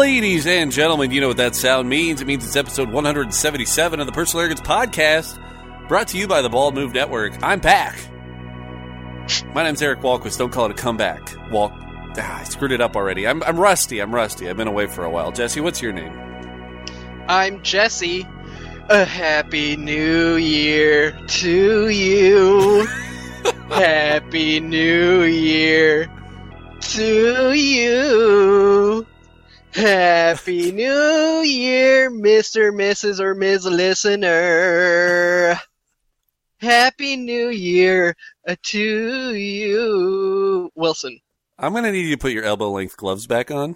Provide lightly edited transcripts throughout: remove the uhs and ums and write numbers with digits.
Ladies and gentlemen, you know what that sound means. It means it's episode 177 of the Personal Arrogance Podcast, brought to you by the Bald Move Network. I'm back. My name's Eric Walquist. Don't call it a comeback. I screwed it up already. I'm rusty. I've been away for a while. Jesse, what's your name? I'm Jesse. A happy new year to you. Happy new year to you. Happy new year, Mr., Mrs., or Ms. Listener. Happy new year to you. Wilson. I'm going to need you to put your elbow-length gloves back on.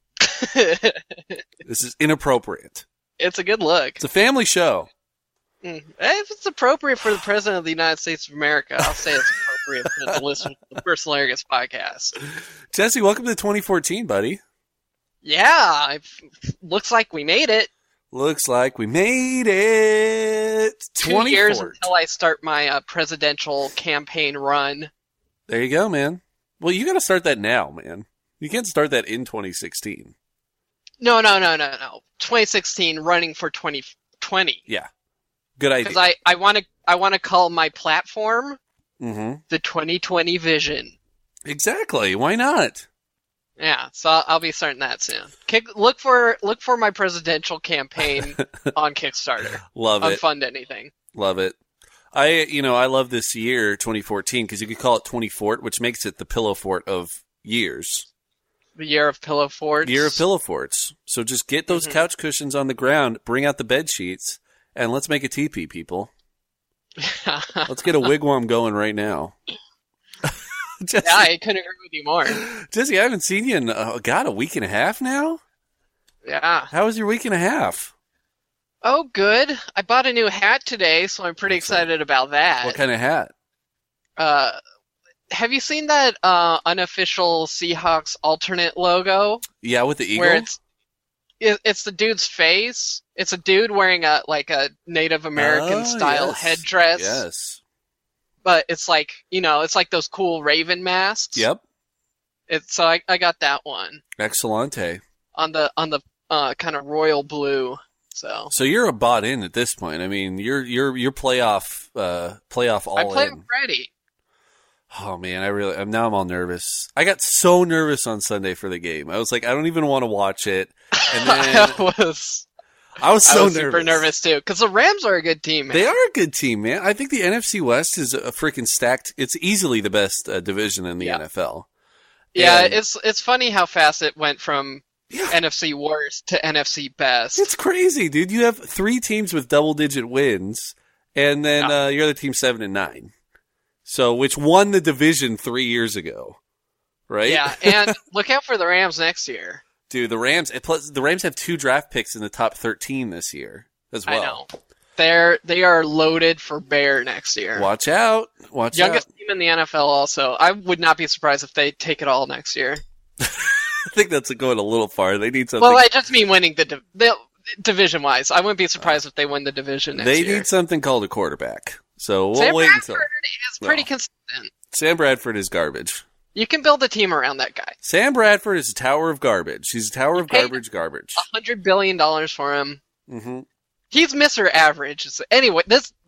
This is inappropriate. It's a good look. It's a family show. If it's appropriate for the President of the United States of America, I'll say it's appropriate for the listeners of the Personal Arrogance Podcast. Jesse, welcome to 2014, buddy. Yeah, looks like we made it. Looks like we made it. 2 years until I start my presidential campaign run. There you go, man. Well, you got to start that now, man. You can't start that in 2016. No. 2016, running for 2020. Yeah, good idea. Because I want to call my platform the 2020 Vision. Exactly. Why not? Yeah, so I'll be starting that soon. Look for my presidential campaign on Kickstarter. Love it. Unfund anything. Love it. I love this year, 2014, because you could call it 20-fort, which makes it the pillow fort of years. The year of pillow forts. Year of pillow forts. So just get those couch cushions on the ground, bring out the bed sheets, and let's make a teepee, people. Let's get a wigwam going right now. Jesse, yeah, I couldn't agree with you more. Jesse, I haven't seen you in, a week and a half now? Yeah. How was your week and a half? Oh, good. I bought a new hat today, so I'm pretty excited about that. What kind of hat? Have you seen that unofficial Seahawks alternate logo? Yeah, with the eagle? Where it's the dude's face. It's a dude wearing a Native American style headdress. Yes. But it's like, it's like those cool Raven masks. Yep. So I got that one. Excellente. On the kind of royal blue. So you're a bought in at this point. I mean, you're playoff all in. I play with Freddie. Oh man, now I'm all nervous. I got so nervous on Sunday for the game. I was like, I don't even want to watch it. And then I was nervous. Super nervous too, because the Rams are a good team, man. They are a good team, man. I think the NFC West is a freaking stacked. It's easily the best division in the NFL. Yeah, and it's funny how fast it went from NFC worst to NFC best. It's crazy, dude. You have 3 teams with double-digit wins, and then your other team 7-9. So, which won the division 3 years ago, right? Yeah, and look out for the Rams next year. Dude, the Rams have 2 draft picks in the top 13 this year as well. I know. They are loaded for bear next year. Watch out. Youngest team in the NFL also. I would not be surprised if they take it all next year. I think that's going a little far. They need something. Well, I just mean winning the division-wise. I wouldn't be surprised if they win the division next year. They need something called a quarterback. So we'll Sam wait Bradford until. is pretty consistent. Sam Bradford is garbage. You can build a team around that guy. Sam Bradford is a tower of garbage. He's a tower of garbage. $100 billion for him. Mm-hmm. He's Mr. Average. Anyway,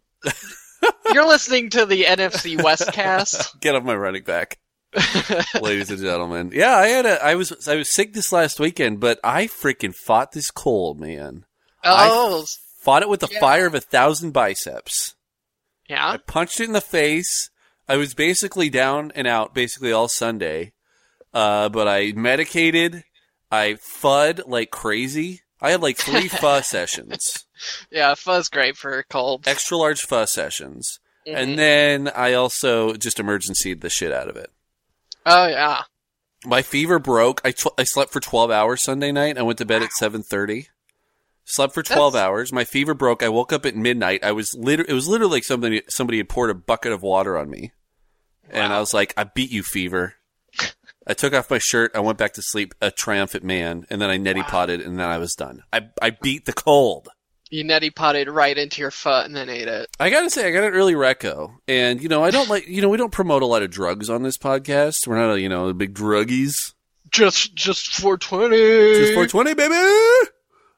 you're listening to the NFC West cast. Get off my running back, ladies and gentlemen. Yeah, I was sick this last weekend, but I freaking fought this cold, man. Oh, I fought it with the fire of 1,000 biceps. Yeah, I punched it in the face. I was basically down and out all Sunday, but I medicated. I FUD like crazy. I had like 3 pho sessions. Yeah, pho's great for cold. Extra large pho sessions. Mm-hmm. And then I also just emergency'd the shit out of it. Oh, yeah. My fever broke. I slept for 12 hours Sunday night. I went to bed at 7:30. Slept for 12 hours. My fever broke. I woke up at midnight. It was literally like somebody had poured a bucket of water on me. Wow. And I was like, I beat you, fever. I took off my shirt. I went back to sleep, a triumphant man. And then I neti potted, and then I was done. I beat the cold. You neti potted right into your foot and then ate it. I gotta say, I got an early reco. And, I don't we don't promote a lot of drugs on this podcast. We're not, big druggies. Just 420. Just 420, baby!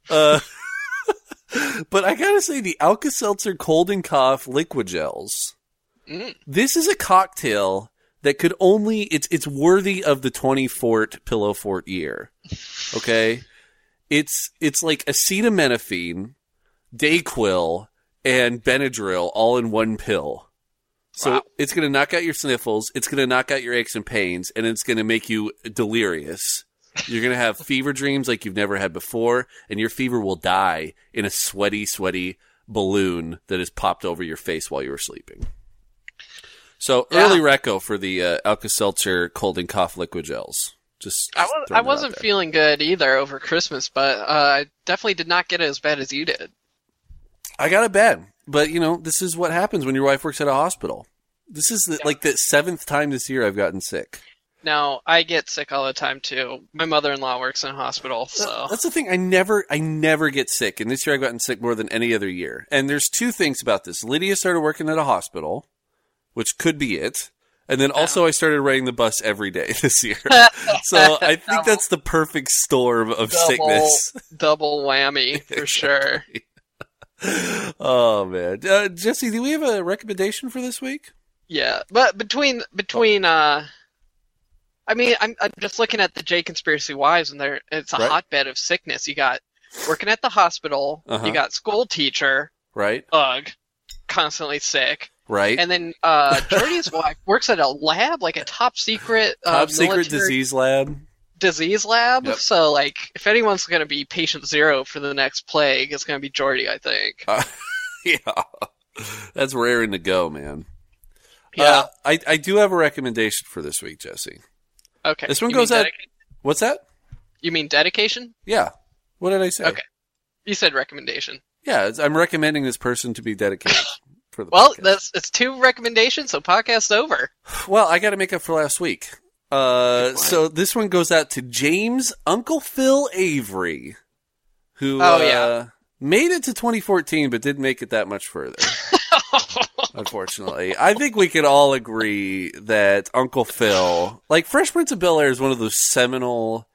But I gotta say, the Alka-Seltzer Cold and Cough Liquid Gels. This is a cocktail that could only, it's worthy of the 20 Fort Pillow Fort year. Okay? It's like acetaminophen, Dayquil, and Benadryl all in one pill. So It's going to knock out your sniffles, it's going to knock out your aches and pains, and it's going to make you delirious. You're going to have fever dreams like you've never had before, and your fever will die in a sweaty, sweaty balloon that is popped over your face while you were sleeping. So early reco for the Alka-Seltzer Cold and Cough Liquid Gels. I wasn't feeling good either over Christmas, but I definitely did not get it as bad as you did. I got it bad, but this is what happens when your wife works at a hospital. This is the 7th time this year I've gotten sick. No, I get sick all the time too. My mother-in-law works in a hospital, so that's the thing. I never get sick, and this year I've gotten sick more than any other year. And there's two things about this. Lydia started working at a hospital, which could be it. And then also I started riding the bus every day this year. So I think that's the perfect storm of sickness. Double whammy, for sure. Oh, man. Jesse, do we have a recommendation for this week? Yeah, but between I'm just looking at the J Conspiracy Wives, and it's a hotbed of sickness. You got working at the hospital, you got school teacher, right? Ugh, constantly sick. Right. And then Jordy's wife works at a lab, like a top secret disease lab. Yep. So, if anyone's going to be patient zero for the next plague, it's going to be Jordy, I think. Yeah. That's raring to go, man. Yeah. I do have a recommendation for this week, Jesse. Okay. This one goes out. What's that? You mean dedication? Yeah. What did I say? Okay. You said recommendation. Yeah, I'm recommending this person to be dedicated. For the podcast. It's 2 recommendations, so podcast's over. Well, I got to make up for last week. So this one goes out to James Uncle Phil Avery, who made it to 2014 but didn't make it that much further. Unfortunately, I think we could all agree that Uncle Phil, like Fresh Prince of Bel-Air, is one of those seminal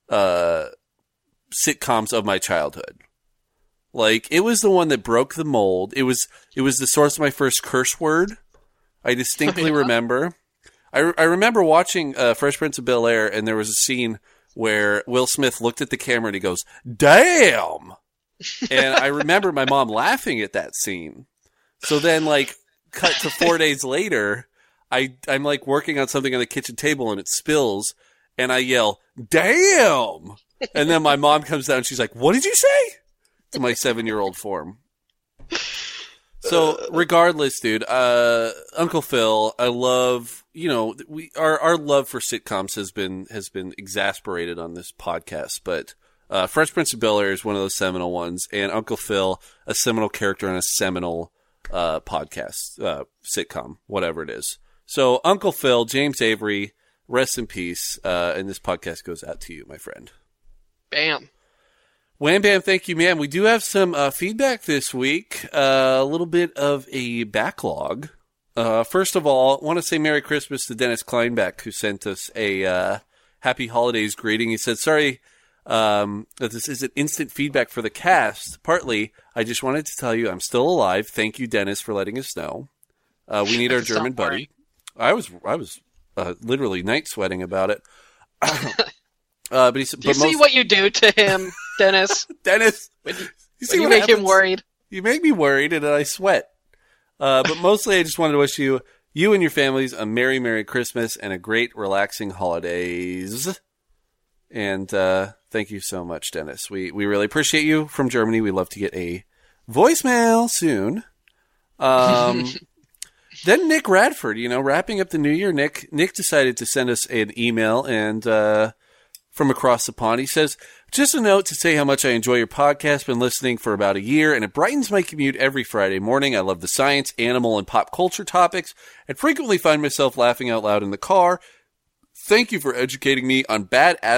sitcoms of my childhood. Like, it was the one that broke the mold. It was the source of my first curse word. I distinctly remember. I remember watching Fresh Prince of Bel-Air, and there was a scene where Will Smith looked at the camera and he goes, "Damn!" And I remember my mom laughing at that scene. So then, cut to 4 days later, I'm working on something on the kitchen table and it spills, and I yell, "Damn!" And then my mom comes down and she's like, "What did you say?" To my 7-year-old form. So regardless, dude, Uncle Phil, I love, our love for sitcoms has been exasperated on this podcast, but Fresh Prince of Bel-Air is one of those seminal ones, and Uncle Phil, a seminal character in a seminal podcast, sitcom, whatever it is. So Uncle Phil, James Avery, rest in peace, and this podcast goes out to you, my friend. Bam. Wham Bam, thank you, man. We do have some feedback this week, a little bit of a backlog. First of all, I want to say Merry Christmas to Dennis Kleinbeck, who sent us a Happy Holidays greeting. He said, sorry that this isn't instant feedback for the cast. Partly, I just wanted to tell you I'm still alive. Thank you, Dennis, for letting us know. We need our German buddy. I was literally night sweating about it. But he said, do you see what you do to him, Dennis? Dennis, you make him worried. You make me worried, and I sweat. But mostly, I just wanted to wish you and your families a Merry, Merry Christmas and a great, relaxing holidays. And thank you so much, Dennis. We really appreciate you from Germany. We'd love to get a voicemail soon. Then Nick Radford, wrapping up the new year, Nick decided to send us an email, and from across the pond, he says, just a note to say how much I enjoy your podcast. Been listening for about a year, and it brightens my commute every Friday morning. I love the science, animal, and pop culture topics, and frequently find myself laughing out loud in the car. Thank you for educating me on the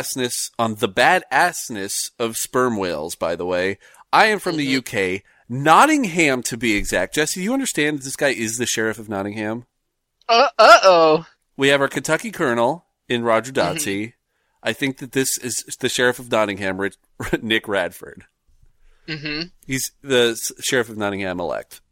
badassness of sperm whales, by the way. I am from the UK, Nottingham to be exact. Jesse, you understand that this guy is the sheriff of Nottingham? Uh-oh. We have our Kentucky colonel in Roger Dotsey. I think that this is the Sheriff of Nottingham, Nick Radford. Mm-hmm. He's the Sheriff of Nottingham elect.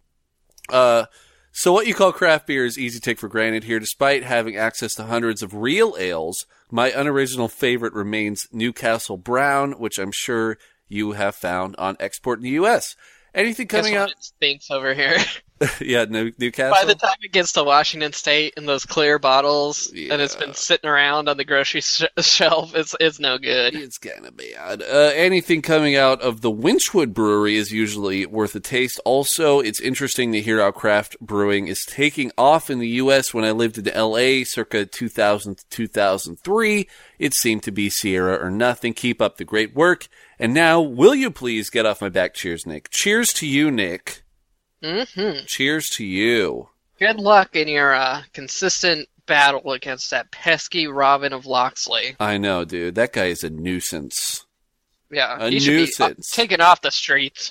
So what you call craft beer is easy to take for granted here. Despite having access to hundreds of real ales, my unoriginal favorite remains Newcastle Brown, which I'm sure you have found on export in the U.S. Anything coming out? It stinks over here. Yeah, Newcastle. By the time it gets to Washington State in those clear bottles, Yeah. and it's been sitting around on the grocery shelf, it's no good. It's kind of bad. Anything coming out of the Winchwood Brewery is usually worth a taste. Also, it's interesting to hear how craft brewing is taking off in the U.S. When I lived in L.A. circa 2000 to 2003, it seemed to be Sierra or nothing. Keep up the great work. And now, will you please get off my back? Cheers, Nick. Cheers to you, Nick. Mm-hmm. Cheers to you. Good luck in your consistent battle against that pesky Robin of Locksley. I know, dude. That guy is a nuisance. Yeah, A he should nuisance. be taken off the streets.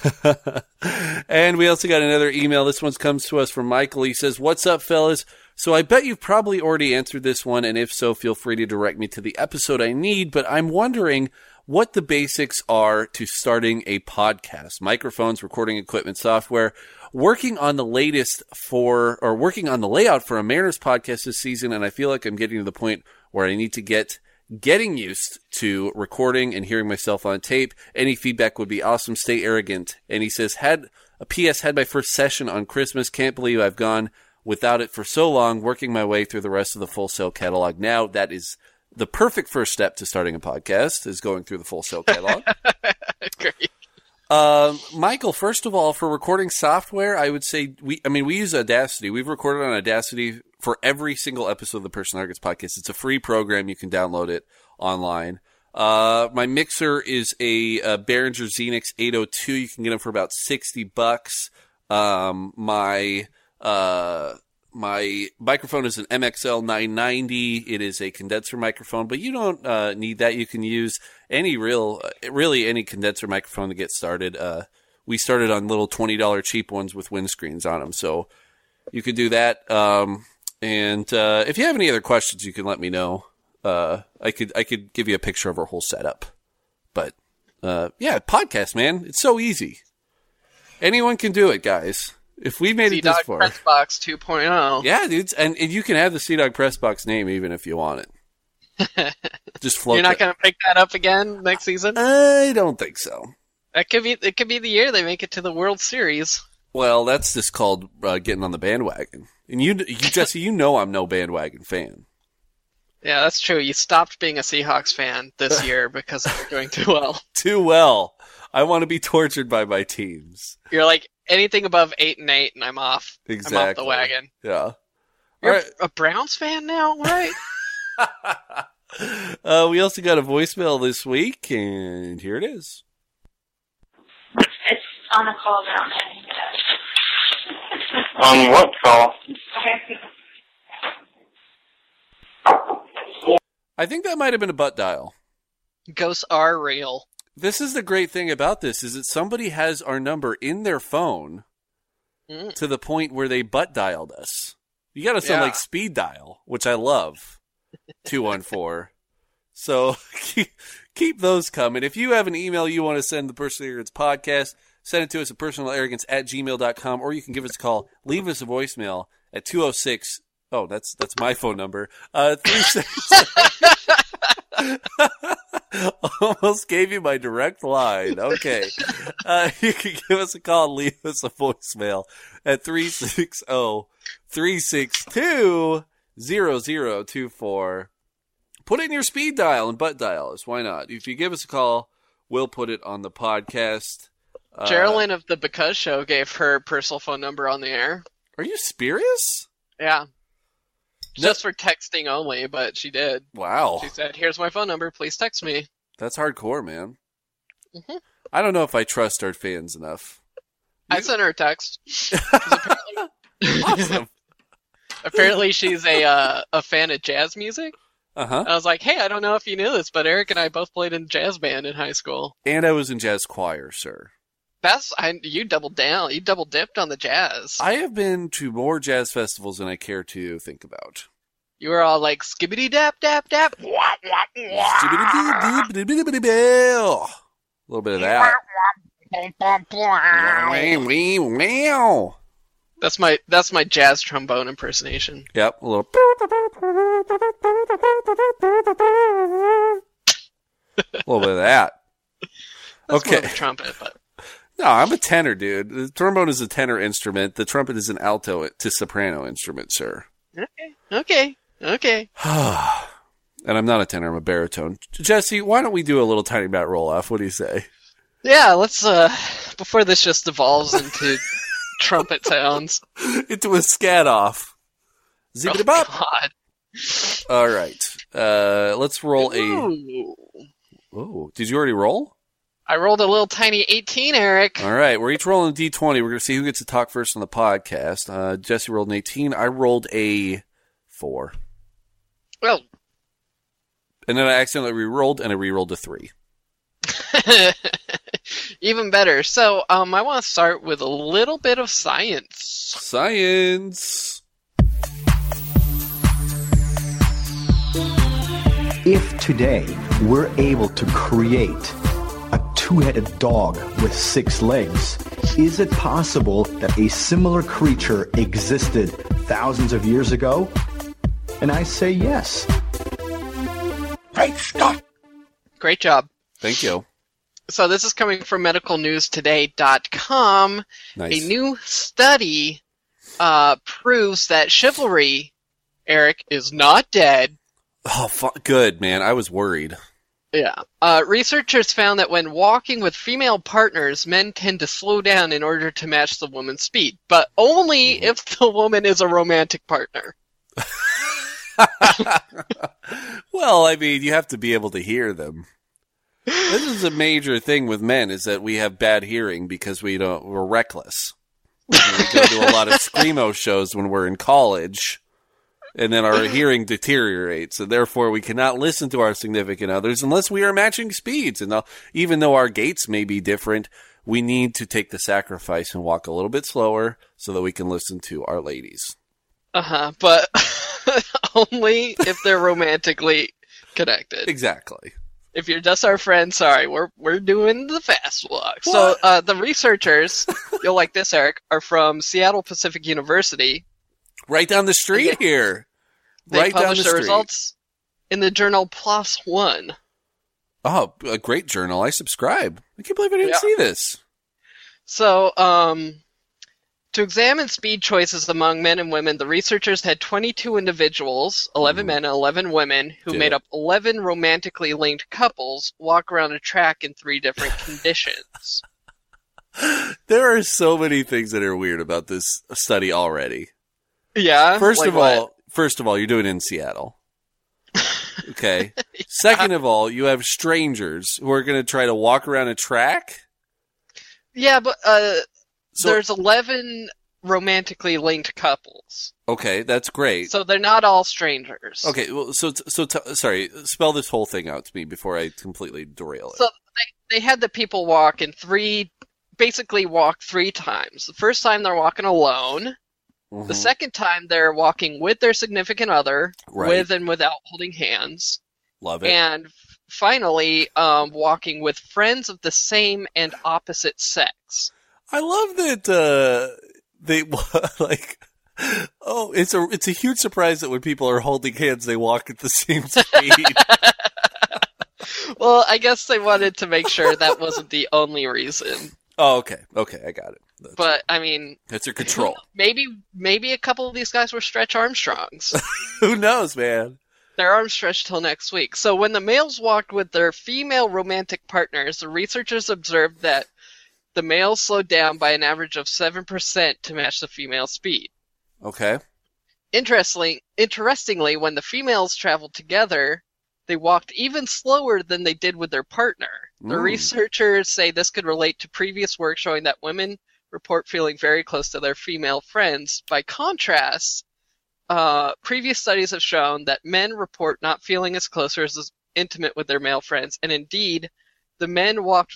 And we also got another email. This one comes to us from Michael. He says, "What's up, fellas? So I bet you've probably already answered this one, and if so, feel free to direct me to the episode I need, but I'm wondering what the basics are to starting a podcast. Microphones, recording equipment, software. Working on the layout for a Mariners podcast this season, and I feel like I'm getting to the point where I need to getting used to recording and hearing myself on tape. Any feedback would be awesome. Stay arrogant." And he says, had my first session on Christmas. Can't believe I've gone without it for so long, working my way through the rest of the Full Sail catalog. Now that is the perfect first step to starting a podcast, is going through the Full Sail catalog. Great. Michael, first of all, for recording software, I would say we use Audacity. We've recorded on Audacity for every single episode of the Personal Arrogance podcast. It's a free program. You can download it online. My mixer is a Behringer Xenix 802. You can get them for about $60. My microphone is an MXL 990. It is a condenser microphone, but you don't need that. You can use any any condenser microphone to get started. We started on little $20 cheap ones with windscreens on them, so you could do that. And if you have any other questions, you can let me know. I could give you a picture of our whole setup. But yeah, podcast, man, it's so easy. Anyone can do it, guys. If we made it this far. Pressbox 2.0. Yeah, dudes. And you can have the CDawg Pressbox name even if you want it. Just float You're not going to pick that up again next season? I don't think so. It could be the year they make it to the World Series. Well, that's just called getting on the bandwagon. And you Jesse, you know I'm no bandwagon fan. Yeah, that's true. You stopped being a Seahawks fan this year because they're doing too well. Too well. I want to be tortured by my teams. You're like, anything above 8-8 and I'm off. Exactly. I'm off the wagon. Yeah. You're All right. a Browns fan now, right? We also got a voicemail this week, and here it is. It's on a call now. On what call? I think that might have been a butt dial. Ghosts are real. This is the great thing about this, is that somebody has our number in their phone to the point where they butt dialed us. You got to sound like speed dial, which I love. 214. So keep those coming. If you have an email you want to send the Personal Arrogance podcast, send it to us at personalarrogance@gmail.com, or you can give us a call. Leave us a voicemail at 206. Oh, that's my phone number. 36. Almost gave you my direct line. Okay. You can give us a call and leave us a voicemail at 360-362-0024. Put it in your speed dial and butt dial us. Why not? If you give us a call, we'll put it on the podcast. Geraldine of the Because Show gave her personal phone number on the air. Are you serious? Yeah. Just for texting only, but she did. Wow. She said, "Here's my phone number. Please text me." That's hardcore, man. Mm-hmm. I don't know if I trust our fans enough. I sent her a text. Awesome. Apparently she's a fan of jazz music. Uh-huh. I was like, "Hey, I don't know if you knew this, but Eric and I both played in jazz band in high school." And I was in jazz choir, sir. You doubled down. You double dipped on the jazz. I have been to more jazz festivals than I care to think about. You were all like, skibbity dap dap dap. A little bit of that. Wow. That's my jazz trombone impersonation. Yep, a little. A little bit of that. That's more Okay. of a trumpet, but No, I'm a tenor, dude. The trombone is a tenor instrument. The trumpet is an alto to soprano instrument, sir. okay. And I'm not a tenor, I'm a baritone. Jesse, why don't we do a little tiny bat roll-off? What do you say? Yeah, let's before this just devolves into trumpet sounds. Into a scat off. Zippity bop. God. All right. Let's roll a... Ooh. Oh, did you already roll? I rolled a little tiny 18, Eric. All right, we're each rolling a D20. We're going to see who gets to talk first on the podcast. Jesse rolled an 18. I rolled a 4. Well, And then I accidentally re-rolled, and I re-rolled a 3. even better. So, I want to start with a little bit of science. Science! If today we're able to create a two-headed dog with 6 legs, is it possible that a similar creature existed thousands of years ago? And I say yes. Great stuff. Great job. Thank you. So this is coming from medicalnewstoday.com. Nice. A new study proves that chivalry, Eric, is not dead. Oh, good, man. I was worried. Yeah. Researchers found that when walking with female partners, men tend to slow down in order to match the woman's speed, but only if the woman is a romantic partner. Well, I mean, you have to be able to hear them. This is a major thing with men, is that we have bad hearing because we're reckless. We go to a lot of screamo shows when we're in college, and then our hearing deteriorates, and therefore we cannot listen to our significant others unless we are matching speeds. And even though our gaits may be different, we need to take the sacrifice and walk a little bit slower so that we can listen to our ladies. But only if they're romantically connected. Exactly. If you're just our friend, sorry, we're doing the fast walk. What? So the researchers, you'll like this, Eric, are from Seattle Pacific University. Right down the street here. They Right down the published the street. results in the journal PLOS ONE. Oh, a great journal. I subscribe. I can't believe I didn't Yeah. see this. So, to examine speed choices among men and women, the researchers had 22 individuals, 11 men and 11 women, who Yeah. made up 11 romantically linked couples walk around a track in 3 different conditions. There are so many things that are weird about this study already. Yeah? First like of what? all, you're doing it in Seattle. Okay. Second of all, you have strangers who are going to try to walk around a track. Yeah, but So- there's 11 romantically linked couples. Okay, that's great. So they're not all strangers. Okay, well, sorry, spell this whole thing out to me before I completely derail it. So they had the people walk basically walk 3 times. The first time they're walking alone. Mhm. The second time they're walking with their significant other, Right. with and without holding hands. Love it. And finally, walking with friends of the same and opposite sex. I love that they like. Oh, it's a huge surprise that when people are holding hands, they walk at the same speed. Well, I guess they wanted to make sure that wasn't the only reason. Oh, okay, I got it. But I mean, That's your control. maybe a couple of these guys were Stretch Armstrongs. Who knows, man? Their arms stretched till next week. So when the males walked with their female romantic partners, the researchers observed that the males slowed down by an average of 7% to match the female speed. Okay. Interestingly, when the females traveled together, they walked even slower than they did with their partner. The researchers say this could relate to previous work showing that women report feeling very close to their female friends. By contrast, previous studies have shown that men report not feeling as close or as intimate with their male friends, and indeed, the men walked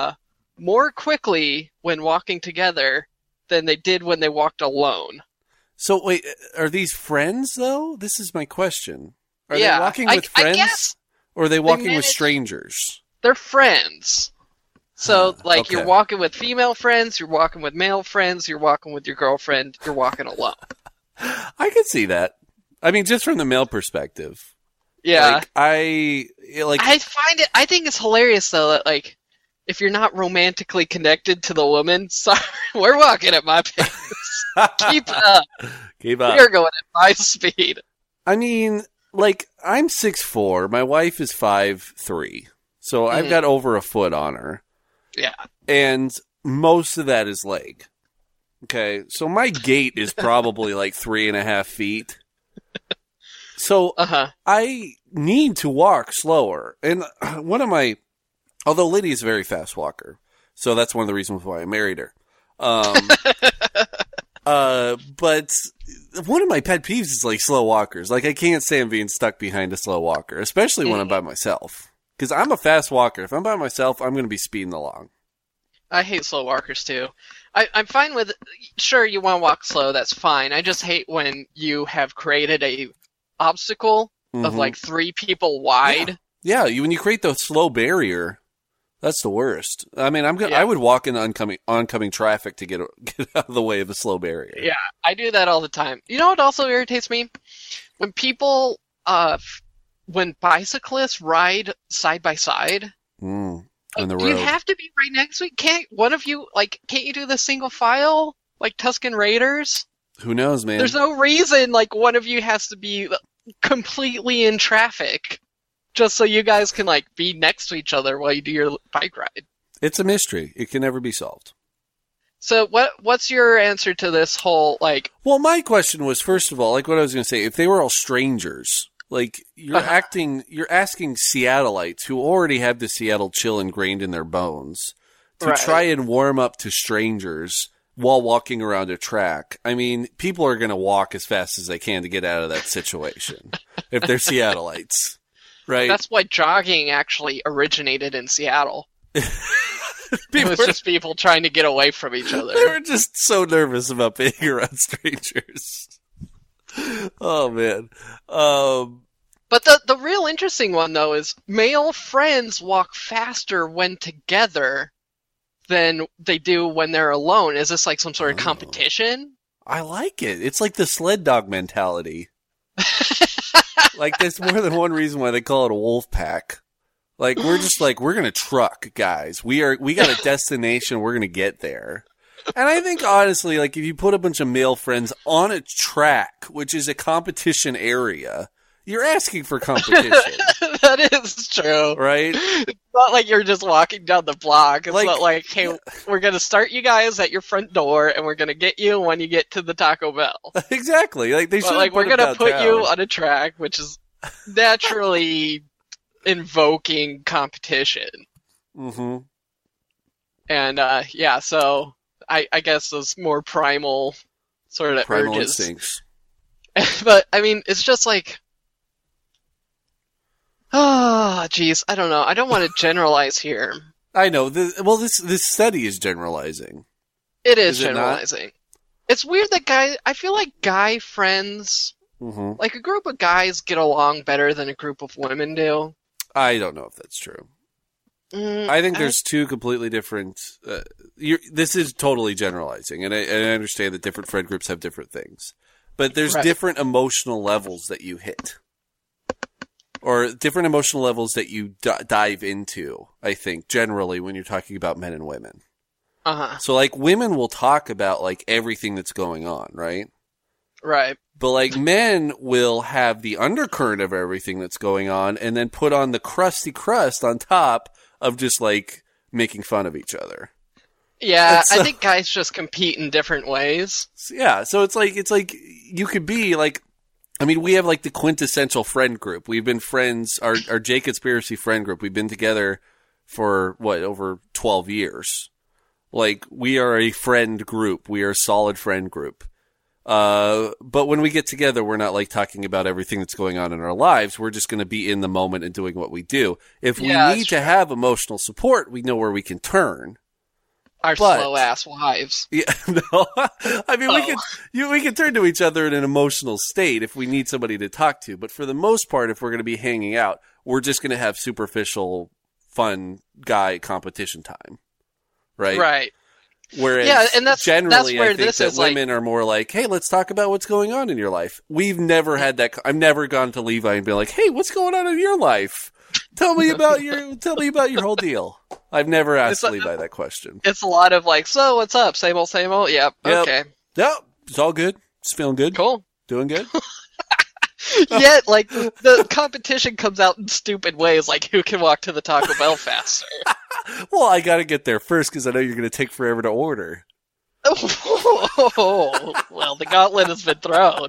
more quickly when walking together than they did when they walked alone. So wait, are these friends though? This is my question. Are Yeah, they walking with I friends, guess or are they walking with manage- strangers? they're friends. So, like, okay. you're walking with female friends, you're walking with male friends, you're walking with your girlfriend, you're walking alone. I could see that. I mean, just from the male perspective. Yeah. Like, I think it's hilarious, though, that, like, if you're not romantically connected to the woman, sorry, we're walking at my pace. Keep up. Keep up. We're going at my speed. I mean, like, I'm 6'4", my wife is 5'3", so I've got over a foot on her. Yeah. And most of that is leg. Okay, so my gait is probably like 3.5 feet. So I need to walk slower. And although Lydia is a very fast walker, so that's one of the reasons why I married her. But one of my pet peeves is like slow walkers. Like, I can't stand being stuck behind a slow walker, especially when I'm by myself. Because I'm a fast walker. If I'm by myself, I'm going to be speeding along. I hate slow walkers, too. I'm fine with, sure, you want to walk slow, that's fine. I just hate when you have created a obstacle of like 3 people wide. Yeah, when you create the slow barrier, that's the worst. I mean, I would walk in oncoming traffic to get out of the way of a slow barrier. Yeah, I do that all the time. You know what also irritates me? When people, when bicyclists ride side by side. On the road. Do you have to be right next to it? Can't you do the single file like Tusken Raiders? Who knows, man? There's no reason like one of you has to be completely in traffic just so you guys can like be next to each other while you do your bike ride. It's a mystery. It can never be solved. So what's your answer to this whole like? Well, my question was, first of all, like what I was going to say, if they were all strangers, like you're asking Seattleites who already have the Seattle chill ingrained in their bones to try and warm up to strangers while walking around a track. I mean, people are going to walk as fast as they can to get out of that situation if they're Seattleites, right? That's why jogging actually originated in Seattle. It was just people trying to get away from each other. They were just so nervous about being around strangers. Oh, man. But the real interesting one, though, is male friends walk faster when together than they do when they're alone. Is this like some sort of competition? I like it. It's like the sled dog mentality. Like, there's more than one reason why they call it a wolf pack. Like, we're just like, we're going to truck, guys. We got a destination. We're going to get there. And I think, honestly, like, if you put a bunch of male friends on a track, which is a competition area, you're asking for competition. That is true. Right? It's not like you're just walking down the block. It's Like, not like, hey, we're going to start you guys at your front door, and we're going to get you when you get to the Taco Bell. Exactly. Like, they should But, like, we're going to put you on a track, which is naturally invoking competition. Mm-hmm. And, yeah, so I guess those more primal sort of Primal urges. instincts. But, I mean, it's just like, oh, geez, I don't know. I don't want to generalize here. I know. This study is generalizing. It is Is it not? generalizing. It's weird that I feel like guy friends, like a group of guys get along better than a group of women do. I don't know if that's true. I think there's two completely different. This is totally generalizing, and I understand that different friend groups have different things, but there's different emotional levels that you hit, or different emotional levels that you dive into. I think generally when you're talking about men and women. So like women will talk about like everything that's going on, right? Right. But like men will have the undercurrent of everything that's going on, and then put on the crusty crust on top of just like making fun of each other. Yeah, I think guys just compete in different ways. Yeah, so it's like you could be like, I mean, we have like the quintessential friend group. We've been friends, our J Conspiracy friend group. We've been together for over 12 years. Like, we are a friend group. We are a solid friend group. But when we get together, we're not like talking about everything that's going on in our lives. We're just going to be in the moment and doing what we do. If we need to have emotional support, we know where we can turn. Our But- slow ass wives. Yeah, no. I mean, Oh. we can turn to each other in an emotional state if we need somebody to talk to. But for the most part, if we're going to be hanging out, we're just going to have superficial, fun guy competition time, right? Right. Whereas, Yeah, and that's generally, where I think this that is like- women are more like, "Hey, let's talk about what's going on in your life." We've never had that. I've never gone to Levi and been like, "Hey, what's going on in your life? Tell me about your whole deal." I've never asked It's Levi that question. It's a lot of like, so what's up? Same old, same old. Yep. Yep. Okay. Yep, it's all good. It's feeling good. Cool. Doing good. Yet, like, the competition comes out in stupid ways, like who can walk to the Taco Bell faster. Well, I got to get there first because I know you're going to take forever to order. Oh, well, the gauntlet has been thrown.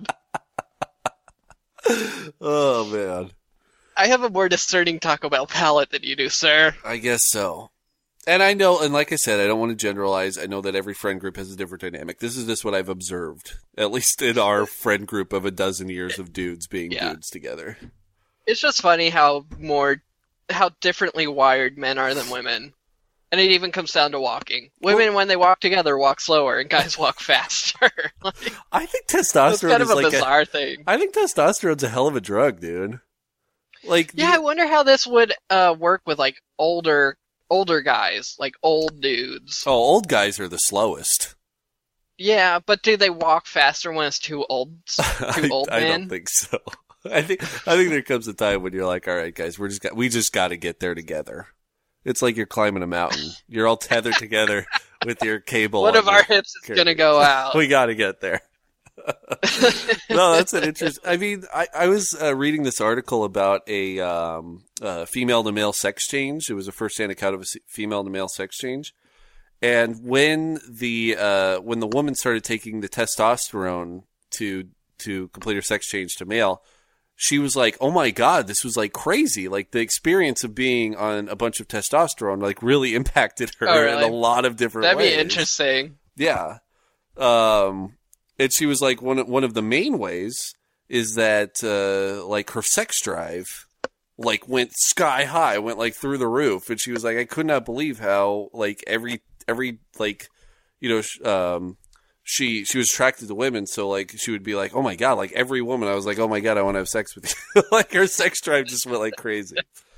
Oh man, I have a more discerning Taco Bell palate than you do, sir. I guess so. And I know, and like I said, I don't want to generalize. I know that every friend group has a different dynamic. This is just what I've observed, at least in our friend group of a dozen years of dudes being Yeah. dudes together. It's just funny how differently wired men are than women. And it even comes down to walking. Women, when they walk together, walk slower, and guys walk faster. Like, I think it's testosterone kind of is a like bizarre thing. I think testosterone's a hell of a drug, dude. Like, Yeah, I wonder how this would work with like older guys, like old dudes. oh, old guys are the slowest. Yeah, but do they walk faster when it's too old old I men? don't think so. I think there comes a time when you're like, all right, guys, we just got to get there together. It's like you're climbing a mountain. You're all tethered together with your cable. One on of our your hips is carrier. gonna go out. We got to get there. No, that's an interesting. I mean, I was reading this article about a female to male sex change. It was a first-hand account of a female to male sex change, and when the woman started taking the testosterone to complete her sex change to male, she was like, "Oh my god, this was like crazy! Like the experience of being on a bunch of testosterone like really impacted her Oh, really? in a lot of different That'd ways." be interesting. Yeah. And she was like, one of the main ways is that, like her sex drive, like went sky high, went like through the roof. And she was like, I could not believe how, like every, like, you know, she was attracted to women. So like, she would be like, oh my God, like every woman, I was like, oh my God, I want to have sex with you. Like her sex drive just went like crazy.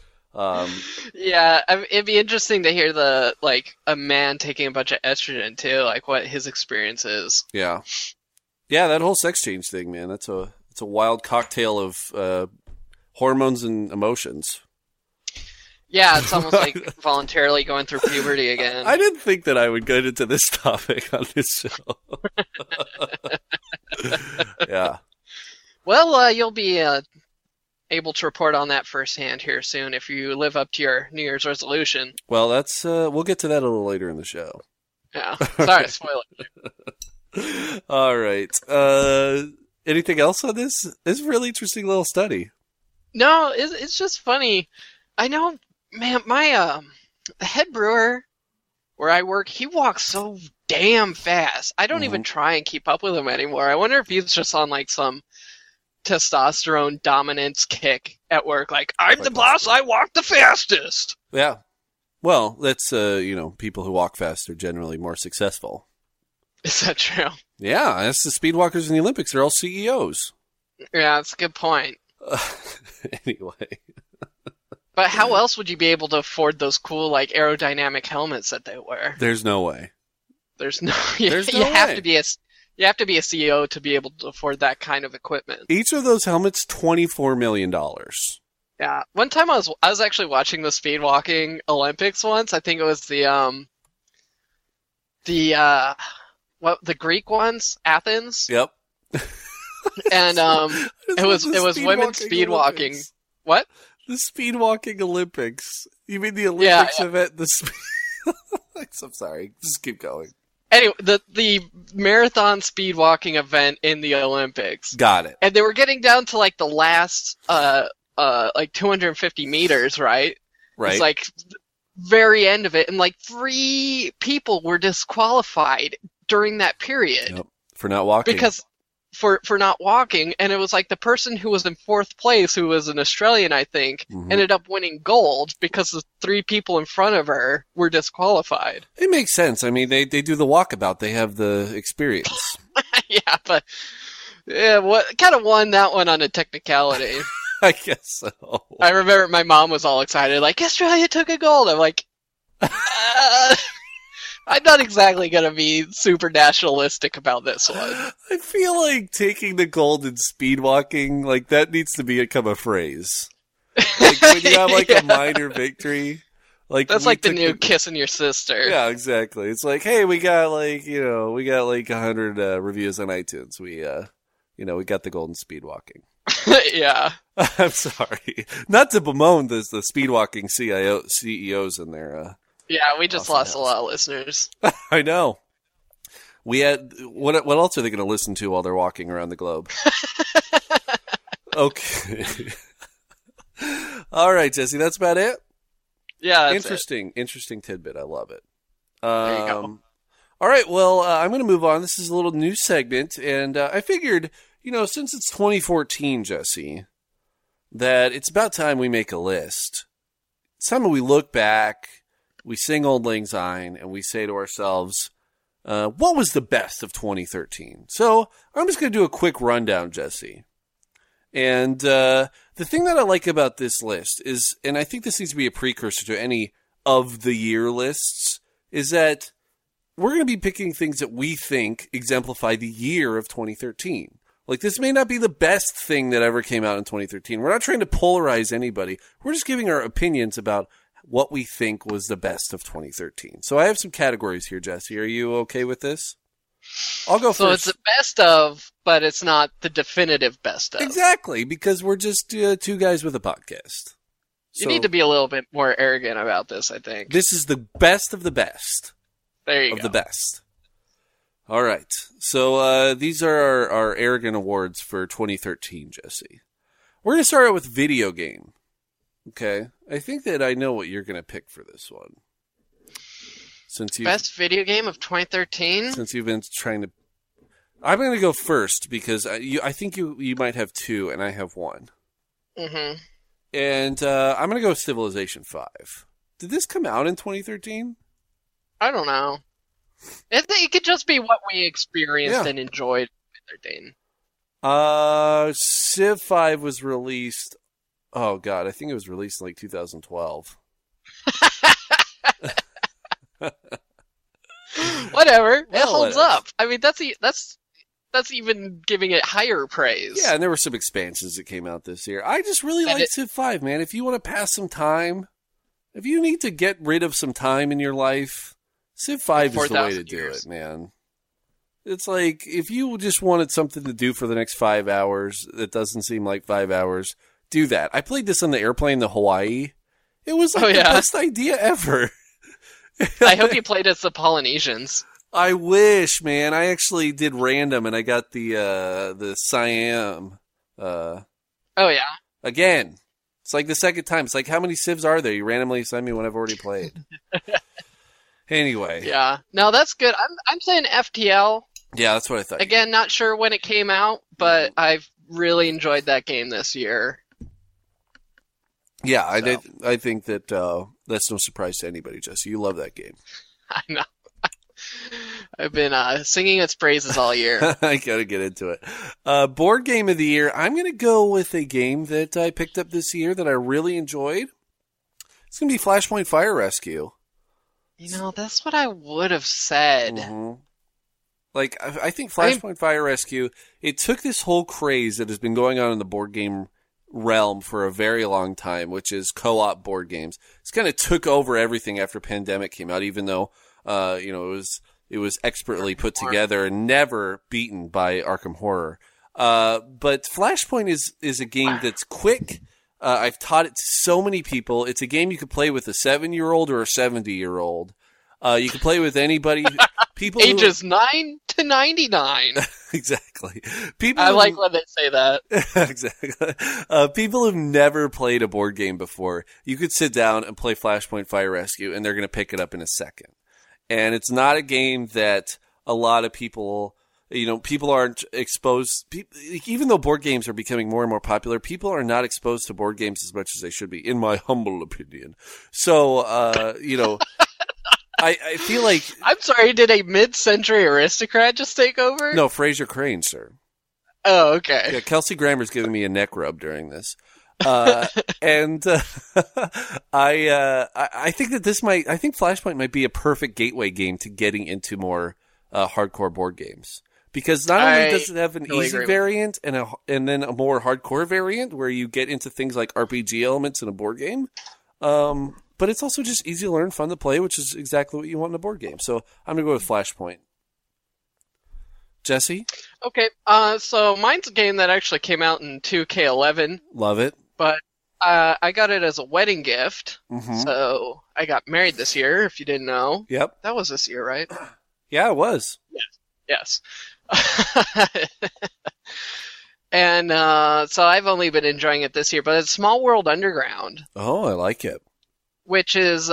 Yeah, it'd be interesting to hear a man taking a bunch of estrogen too, like what his experience is. Yeah. Yeah, that whole sex change thing, man. It's a wild cocktail of hormones and emotions. Yeah, it's almost like voluntarily going through puberty again. I didn't think that I would get into this topic on this show. Yeah. Well, you'll be able to report on that firsthand here soon if you live up to your New Year's resolution. Well, that's we'll get to that a little later in the show. Yeah, sorry, spoiler. All right. Anything else on this? It's a really interesting little study. No, it's just funny. I know, man. My the head brewer where I work, he walks so damn fast. I don't even try and keep up with him anymore. I wonder if he's just on like some testosterone dominance kick at work. Like, I'm the boss. I walk the fastest. Yeah. Well, that's people who walk fast are generally more successful. Is that true? Yeah, that's the speedwalkers in the Olympics. They're all CEOs. Yeah, that's a good point. Anyway. But how else would you be able to afford those cool, like, aerodynamic helmets that they wear? There's no way. There's no. There's no you have way. to be you have to be a CEO to be able to afford that kind of equipment. Each of those helmets, $24 million. Yeah. One time I was actually watching the speed walking Olympics once. I think it was the Greek ones, Athens. Yep. And it was women speed walking. What? The speed walking Olympics. You mean the Olympics event? The speed. I'm sorry. Just keep going. Anyway, the marathon speed walking event in the Olympics. Got it. And they were getting down to like the last like 250 meters, right? Right. It's like very end of it, and like 3 people were disqualified during that period. Yep. For not walking. for not walking, and it was like the person who was in fourth place, who was an Australian, I think, ended up winning gold because the 3 people in front of her were disqualified. It makes sense. I mean, they do the walkabout. They have the experience. Yeah, but what kind of won that one on a technicality? I guess so. I remember my mom was all excited, like, Australia took a gold. I'm like, I'm not exactly going to be super nationalistic about this one. I feel like taking the gold in speed walking, like, that needs to become a phrase. Like, when you have, like, a minor victory. Like, that's like the new kissing your sister. Yeah, exactly. It's like, hey, we got, like, 100 reviews on iTunes. We got the golden speed walking. Yeah. I'm sorry. Not to bemoan the speed walking CEOs in there. Yeah, we just lost a lot of listeners. I know. We had what else are they going to listen to while they're walking around the globe? Okay. All right, Jesse, that's about it. Yeah, interesting tidbit. I love it. There you go. All right, well, I'm going to move on. This is a little new segment, and I figured, since it's 2014, Jesse, that it's about time we make a list. It's time we look back. We sing Auld Lang Syne, and we say to ourselves, what was the best of 2013? So I'm just going to do a quick rundown, Jesse. And the thing that I like about this list is, and I think this needs to be a precursor to any of the year lists, is that we're going to be picking things that we think exemplify the year of 2013. Like, this may not be the best thing that ever came out in 2013. We're not trying to polarize anybody. We're just giving our opinions about what we think was the best of 2013. So I have some categories here, Jesse. Are you okay with this? I'll go first. So it's the best of, but it's not the definitive best of. Exactly, because we're just 2 guys with a podcast. You need to be a little bit more arrogant about this, I think. This is the best of the best. There you go. Of the best. All right. So these are our arrogant awards for 2013, Jesse. We're going to start out with video game. Okay, I think that I know what you're going to pick for this one. Best video game of 2013? Since you've been trying to... I'm going to go first because I think you might have 2 and I have 1. Mm-hmm. And I'm going to go Civilization 5. Did this come out in 2013? I don't know. It could just be what we experienced and enjoyed in 2013. Civ 5 was released... Oh, God, I think it was released in, like, 2012. Whatever. It holds up. I mean, that's even giving it higher praise. Yeah, and there were some expansions that came out this year. I just really like Civ 5, man. If you want to pass some time, if you need to get rid of some time in your life, Civ 5 is the way to do it, man. It's like, if you just wanted something to do for the next 5 hours that doesn't seem like 5 hours... do that. I played this on the airplane to Hawaii. It was like the best idea ever. I hope you played as the Polynesians. I wish, man. I actually did random and I got the Siam. Oh yeah. Again. It's like the second time. It's like, how many Civs are there? You randomly assign me one I've already played. Anyway. Yeah. No, that's good. I'm saying FTL. Yeah, that's what I thought. Again, not sure when it came out, but I've really enjoyed that game this year. Yeah, I think that that's no surprise to anybody, Jesse. You love that game. I know. I've been singing its praises all year. I gotta get into it. Board game of the year. I'm gonna go with a game that I picked up this year that I really enjoyed. It's gonna be Flashpoint Fire Rescue. That's what I would have said. Mm-hmm. Like, I think Flashpoint Fire Rescue, it took this whole craze that has been going on in the board game realm for a very long time, which is co-op board games. It's kind of took over everything after Pandemic came out, even though, it was expertly put together and never beaten by Arkham Horror. But Flashpoint is a game that's quick. I've taught it to so many people. It's a game you could play with a 7-year-old or a 70-year-old. You can play with anybody. People ages 9 to 99. Exactly. I like when they say that. Exactly. People who've never played a board game before, you could sit down and play Flashpoint Fire Rescue, and they're going to pick it up in a second. And it's not a game that a lot of people People aren't exposed. Even though board games are becoming more and more popular, people are not exposed to board games as much as they should be, in my humble opinion. So, I feel like... I'm sorry, did a mid-century aristocrat just take over? No, Fraser Crane, sir. Oh, okay. Yeah, Kelsey Grammer's giving me a neck rub during this. And I think that I think Flashpoint might be a perfect gateway game to getting into more hardcore board games. Because not only does it have an easy variant and then a more hardcore variant where you get into things like RPG elements in a board game, but it's also just easy to learn, fun to play, which is exactly what you want in a board game. So I'm going to go with Flashpoint. Jesse? Okay, so mine's a game that actually came out in 2K11. Love it. But I got it as a wedding gift. Mm-hmm. So I got married this year, if you didn't know. Yep. That was this year, right? Yeah, it was. Yes. And so I've only been enjoying it this year, but it's Small World Underground. Oh, I like it. Which is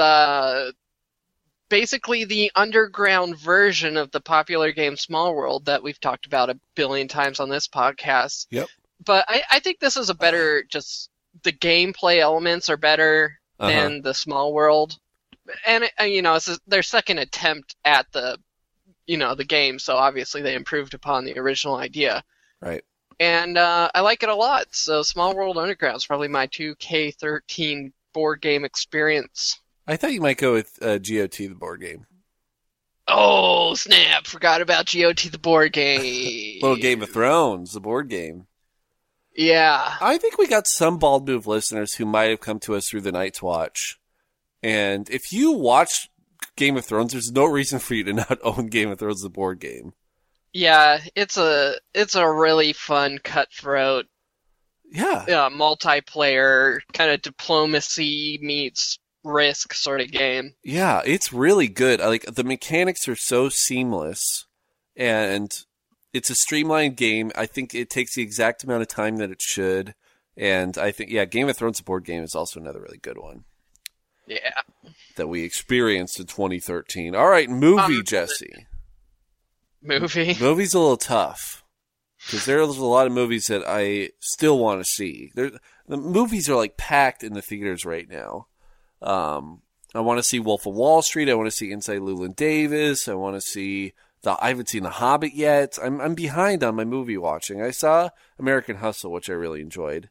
basically the underground version of the popular game Small World that we've talked about a billion times on this podcast. Yep. But I think this is a better, just the gameplay elements are better than the Small World. And, it's their second attempt at the game, so obviously they improved upon the original idea. Right. And I like it a lot, so Small World Underground is probably my 2K13 board game experience. I thought you might go with GOT, the board game. Oh, snap. Forgot about GOT, the board game. Little Game of Thrones, the board game. Yeah. I think we got some Bald Move listeners who might have come to us through the Night's Watch. And if you watch Game of Thrones, there's no reason for you to not own Game of Thrones, the board game. Yeah, it's a really fun, cutthroat, multiplayer, kind of diplomacy meets Risk sort of game. Yeah, it's really good. The mechanics are so seamless, and it's a streamlined game. I think it takes the exact amount of time that it should, and I think Game of Thrones, the board game, is also another really good one. Yeah. That we experienced in 2013. All right, movie, Jesse. Movie? Movie's a little tough. Because there's a lot of movies that I still want to see. The movies are packed in the theaters right now. I want to see Wolf of Wall Street. I want to see Inside Llewyn Davis. I want to see I haven't seen The Hobbit yet. I'm behind on my movie watching. I saw American Hustle, which I really enjoyed.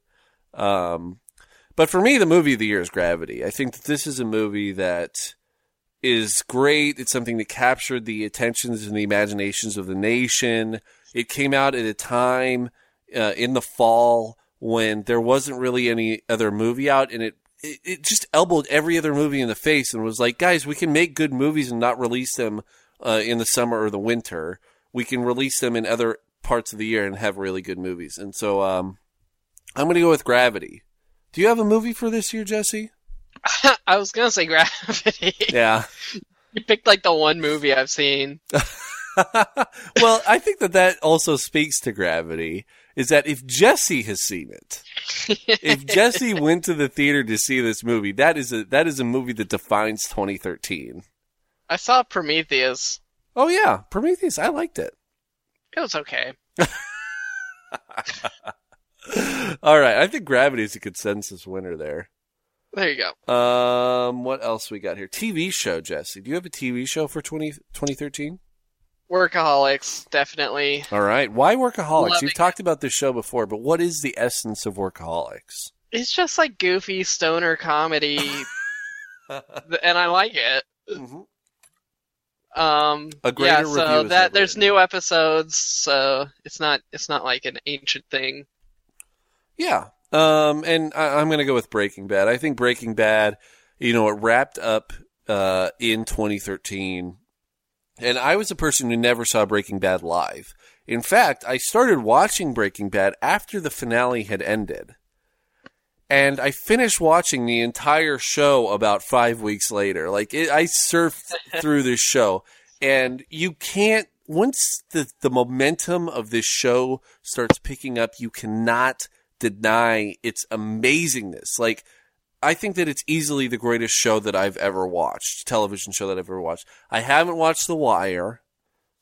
But for me, the movie of the year is Gravity. I think that this is a movie that is great. It's something that captured the attentions and the imaginations of the nation. It came out at a time in the fall when there wasn't really any other movie out, and it just elbowed every other movie in the face and was like, guys, we can make good movies and not release them in the summer or the winter. We can release them in other parts of the year and have really good movies. And so I'm going to go with Gravity. Do you have a movie for this year, Jesse? I was going to say Gravity. Yeah. You picked the one movie I've seen. Well, I think that also speaks to Gravity, is that if Jesse has seen it, if Jesse went to the theater to see this movie, that is a movie that defines 2013. I saw Prometheus. Oh yeah, Prometheus. I liked it. It was okay. All right, I think Gravity is a consensus winner there. There you go. What else we got here? TV show, Jesse. Do you have a TV show for 2013? Workaholics, definitely. All right. Why Workaholics? Loving You've talked about this show before, but what is the essence of Workaholics? It's just goofy stoner comedy, and I like it. Mm-hmm. A greater review. So there's new episodes, so it's not like an ancient thing. Yeah. And I'm going to go with Breaking Bad. I think Breaking Bad, it wrapped up in 2013. And I was a person who never saw Breaking Bad live. In fact, I started watching Breaking Bad after the finale had ended. And I finished watching the entire show about 5 weeks later. I surfed through this show. And you can't, once the momentum of this show starts picking up, you cannot deny its amazingness. I think that it's easily the greatest show that I've ever watched, television show that I've ever watched. I haven't watched The Wire,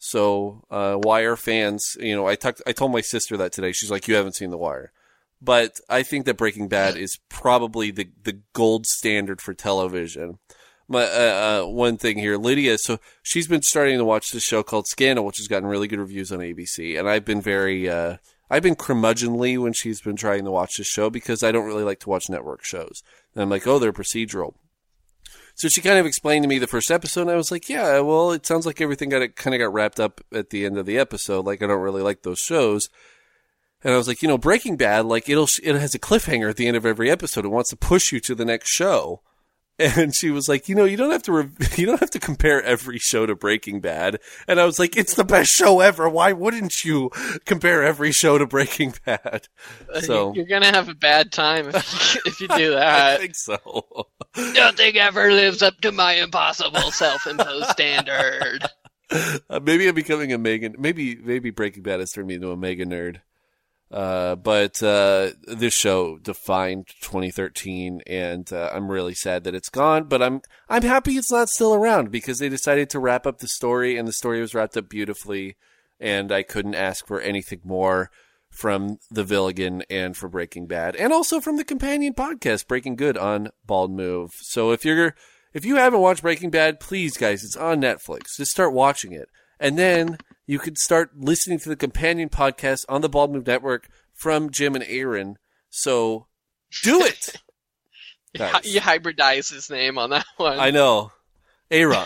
So, Wire fans, I told my sister that today. She's like, you haven't seen The Wire. But I think that Breaking Bad is probably the gold standard for television. One thing here, Lydia, so she's been starting to watch this show called Scandal, which has gotten really good reviews on ABC. And I've been I've been curmudgeonly when she's been trying to watch this show because I don't really like to watch network shows. And I'm like, oh, they're procedural. So she kind of explained to me the first episode, and I was like, yeah, well, it sounds like everything kind of got wrapped up at the end of the episode. Like, I don't really like those shows. And I was like, Breaking Bad, like, it has a cliffhanger at the end of every episode. It wants to push you to the next show. And she was like, you don't have to compare every show to Breaking Bad. And I was like, it's the best show ever. Why wouldn't you compare every show to Breaking Bad? So you're gonna have a bad time if you do that. I think so. Nothing ever lives up to my impossible self-imposed standard. Maybe I'm becoming a Megan. Maybe Breaking Bad has turned me into a mega nerd. But this show defined 2013, and I'm really sad that it's gone. But I'm happy it's not still around because they decided to wrap up the story, and the story was wrapped up beautifully. And I couldn't ask for anything more from the Villigan and for Breaking Bad, and also from the companion podcast Breaking Good on Bald Move. So if you haven't watched Breaking Bad, please, guys, it's on Netflix. Just start watching it, and then you could start listening to the companion podcast on the Bald Move Network from Jim and Aaron. So do it. You hybridize his name on that one. I know. Aaron.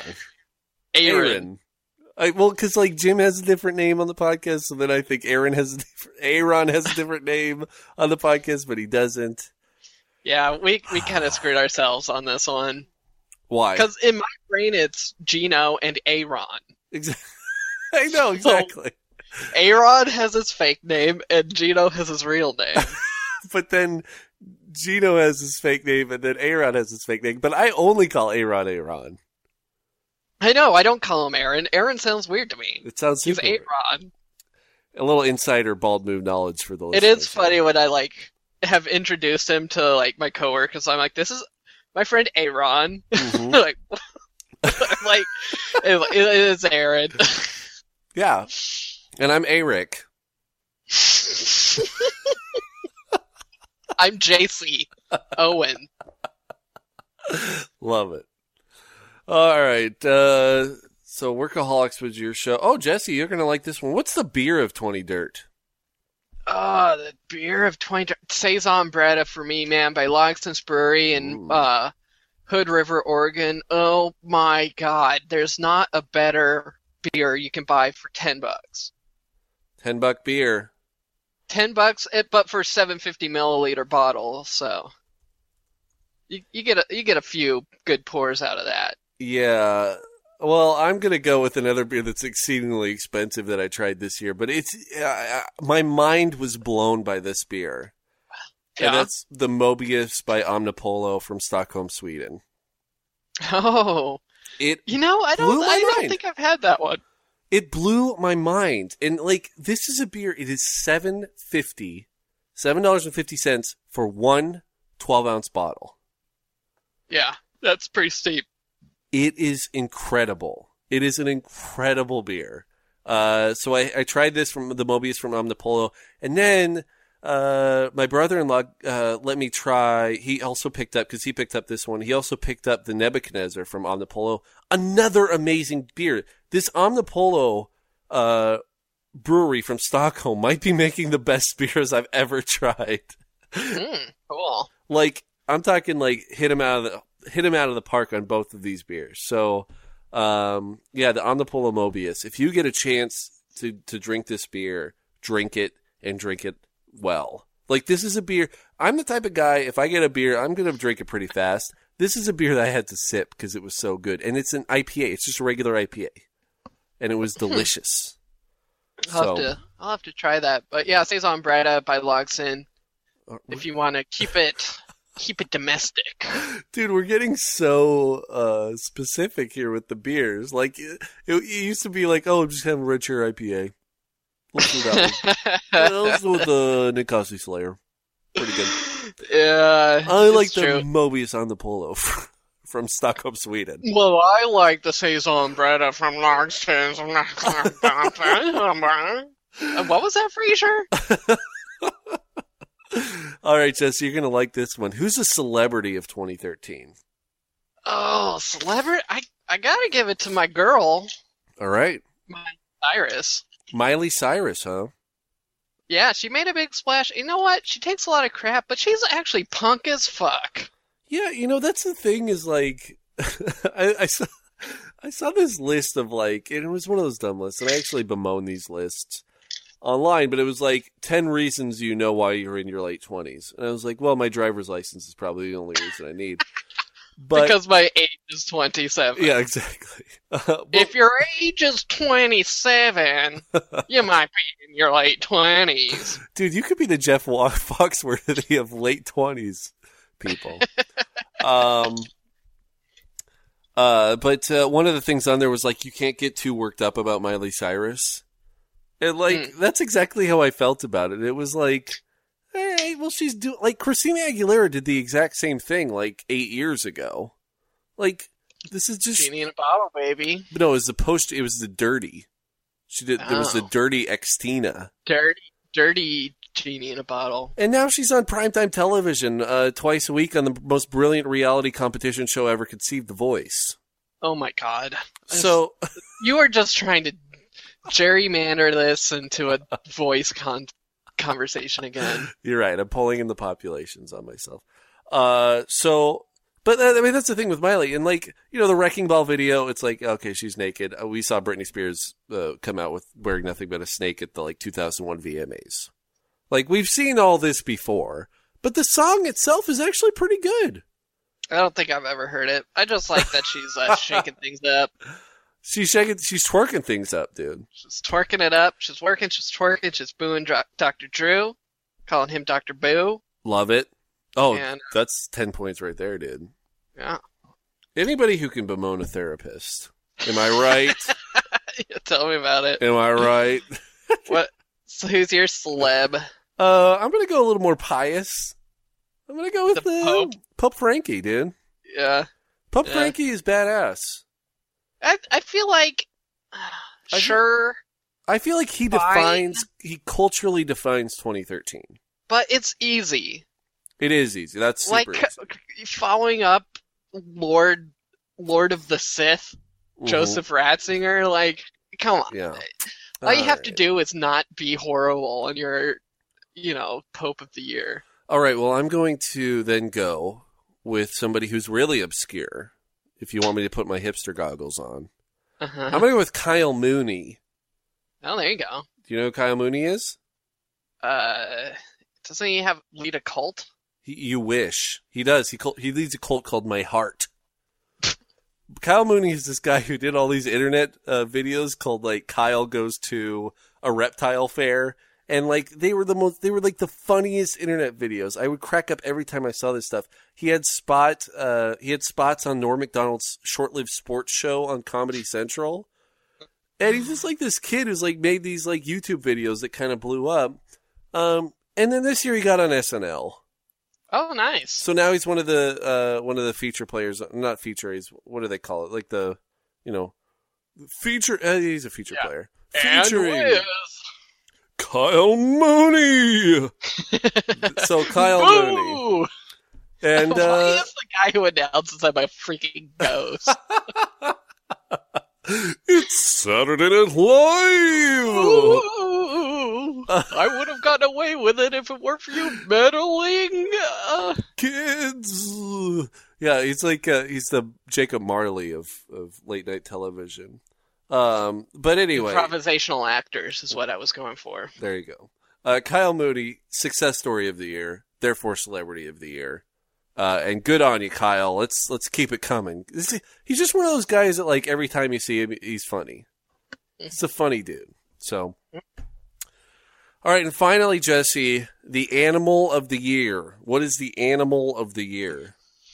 Because like Jim has a different name on the podcast, so then I think Aaron has a different name on the podcast, but he doesn't. Yeah, we kind of screwed ourselves on this one. Why? Because in my brain it's Gino and Aaron. Exactly. I know, exactly. So, Aaron has his fake name, and Gino has his real name. But then Gino has his fake name, and then Aaron has his fake name. But I only call Aaron Aaron. I know, I don't call him Aaron. Aaron sounds weird to me. It sounds super He's Aaron. A little insider Bald Move knowledge for the listeners. It is funny when I, have introduced him to, my coworkers. I'm like, this is my friend Aaron. Mm-hmm. It is Aaron. Yeah. And I'm Eric. I'm JC Owen. Love it. All right. So Workaholics was your show. Oh, Jesse, you're going to like this one. What's the beer of 20 Dirt? The beer of 20 Dirt. Saison Bretta for me, man, by Logston's Brewery in Hood River, Oregon. Oh my God. There's not a better beer you can buy for $10. $10 beer. $10, but for 750 milliliter bottle. So you get a few good pours out of that. Yeah. Well, I'm gonna go with another beer that's exceedingly expensive that I tried this year, but it's my mind was blown by this beer. Yeah. And that's the Mobius by Omnipollo from Stockholm, Sweden. Oh. I don't think I've had that one. It blew my mind. And this is a beer, it is $7.50 for one 12-ounce bottle. Yeah, that's pretty steep. It is incredible. It is an incredible beer. So I tried this from the Mobius from Omnipollo, and then my brother-in-law let me try. He also picked up, because he picked up this one, he also picked up the Nebuchadnezzar from Omnipollo. Another amazing beer. This Omnipollo brewery from Stockholm might be making the best beers I've ever tried. Cool. I'm talking hit him out of the park on both of these beers. So, the Omnipollo Mobius. If you get a chance to drink this beer, drink it and drink it well. This is a beer. I'm the type of guy, if I get a beer, I'm going to drink it pretty fast. This is a beer that I had to sip because it was so good. And it's an IPA. It's just a regular IPA. And it was delicious. I'll have to try that. But yeah, Saison Bretta by Logston. If you want to keep it domestic. Dude, we're getting so specific here with the beers. It used to be just have a red cherry IPA. Let's do that one. Let's do the Nick Cosby Slayer. Pretty good. Yeah. I like the Mobius on the Polo from Stockholm, Sweden. Well, I like the Saison bread from Larkstones. What was that, Frasier? All right, Jesse, you're going to like this one. Who's a celebrity of 2013? Oh, celebrity? I gotta give it to my girl, All right. Cyrus. Miley Cyrus, huh? Yeah, she made a big splash. You know what? She takes a lot of crap, but she's actually punk as fuck. Yeah, that's the thing is like, I saw this list of like, and it was one of those dumb lists, and I actually bemoan these lists online, but it was like 10 reasons you know why you're in your late 20s. And I was like, well, my driver's license is probably the only reason I need. But, because my age is 27. Yeah, exactly. If your age is 27, you might be in your late 20s. Dude, you could be the Jeff Foxworthy of late 20s people. But one of the things on there was like, you can't get too worked up about Miley Cyrus. And like, that's exactly how I felt about it. It was like, hey, well, she's doing, like, Christina Aguilera did the exact same thing like 8 years ago. Like, this is just. Genie in a bottle, baby. No, it was the Dirty. She did, There was the Dirty Xtina. Dirty Genie in a bottle. And now she's on primetime television twice a week on the most brilliant reality competition show ever conceived, The Voice. Oh my god. So. You are just trying to gerrymander this into a voice conversation again. You're right. I'm pulling in the populations on myself. But I mean, that's the thing with Miley. And like, the Wrecking Ball video, it's like, okay, she's naked. We saw Britney Spears come out with wearing nothing but a snake at the like 2001 VMAs. Like, we've seen all this before, but the song itself is actually pretty good. I don't think I've ever heard it. I just like that she's shaking things up. She's twerking things up, dude. She's twerking it up. She's working, she's twerking, she's booing Dr. Drew, calling him Dr. Boo. Love it. Oh, and, that's 10 points right there, dude. Yeah. Anybody who can bemoan a therapist. Am I right? Tell me about it. Am I right? What? So who's your celeb? I'm going to go a little more pious. I'm going to go with the Pope Frankie, dude. Yeah. Pope Frankie is badass. I feel like, sure. I feel like he culturally defines 2013. But it's easy. It is easy. That's super easy. Following up Lord of the Sith, Joseph Ratzinger, like, come on. Yeah. All you have to do is not be horrible and you're, Pope of the Year. All right, well, I'm going to then go with somebody who's really obscure, if you want me to put my hipster goggles on. Uh-huh. I'm going to go with Kyle Mooney. Oh, there you go. Do you know who Kyle Mooney is? Doesn't he lead a cult? You wish. He does. He leads a cult called My Heart. Kyle Mooney is this guy who did all these internet videos called like Kyle Goes to a Reptile Fair. And like they were like the funniest internet videos. I would crack up every time I saw this stuff. He had spots on Norm Macdonald's short-lived sports show on Comedy Central. And he's just like this kid who's like made these like YouTube videos that kind of blew up. And then this year he got on SNL. Oh, nice. So now he's one of the feature players. Not feature. He's, what do they call it? Like the, feature. He's a feature player. Featuring Kyle Mooney. So Kyle Mooney. And why is the guy who announces I'm a freaking ghost? It's Saturday Night Live. Ooh, I would have gotten away with it if it weren't for you meddling kids. Yeah, he's like he's the Jacob Marley of late night television. But anyway, improvisational actors is what I was going for. There you go. Kyle Mooney, success story of the year, therefore celebrity of the year. And good on you, Kyle. Let's keep it coming. He's just one of those guys that like every time you see him, he's funny. He's a funny dude. So, all right, and finally, Jesse, the animal of the year. What is the animal of the year?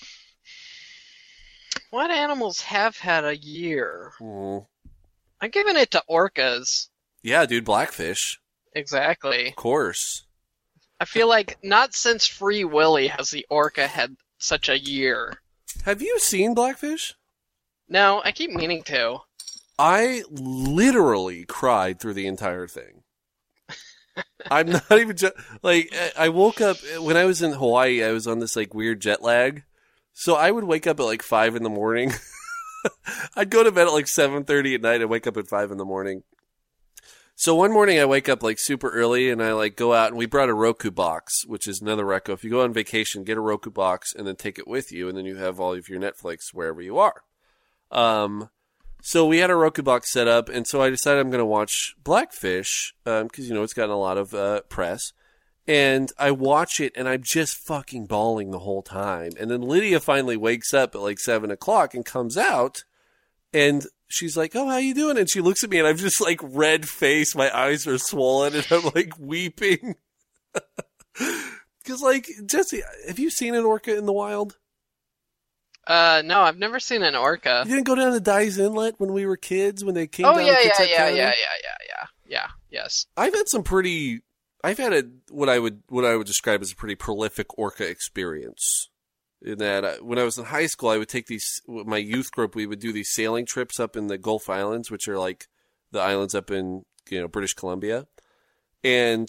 What animals have had a year? Mm. I'm giving it to orcas. Yeah, dude, blackfish. Exactly. Of course. I feel like not since Free Willy has the orca had such a year. Have you seen Blackfish? No, I keep meaning to. I literally cried through the entire thing. I'm not even like, I woke up when I was in Hawaii. I was on this like weird jet lag, so I would wake up at like 5 a.m. I'd go to bed at like 7:30 at night and wake up at 5 a.m. So one morning I wake up like super early and I like go out, and we brought a Roku box, which is another reco. If you go on vacation, get a Roku box and then take it with you, and then you have all of your Netflix wherever you are. So we had a Roku box set up, and so I decided I'm going to watch Blackfish, because, you know, it's gotten a lot of press. And I watch it, and I'm just fucking bawling the whole time. And then Lydia finally wakes up at like 7 o'clock and comes out, and she's like, "Oh, how you doing?" And she looks at me, and I'm just like red face, my eyes are swollen, and I'm like weeping. Because, like, Jesse, have you seen an orca in the wild? No, I've never seen an orca. You didn't go down to Dyes Inlet when we were kids, when they came Oh, down yeah, to yeah, Kitsap yeah, County? yeah, yes. I've had what I would describe as a pretty prolific orca experience. In that, when I was in high school, I would take my youth group, we would do these sailing trips up in the Gulf Islands, which are like the islands up in, you know, British Columbia. And,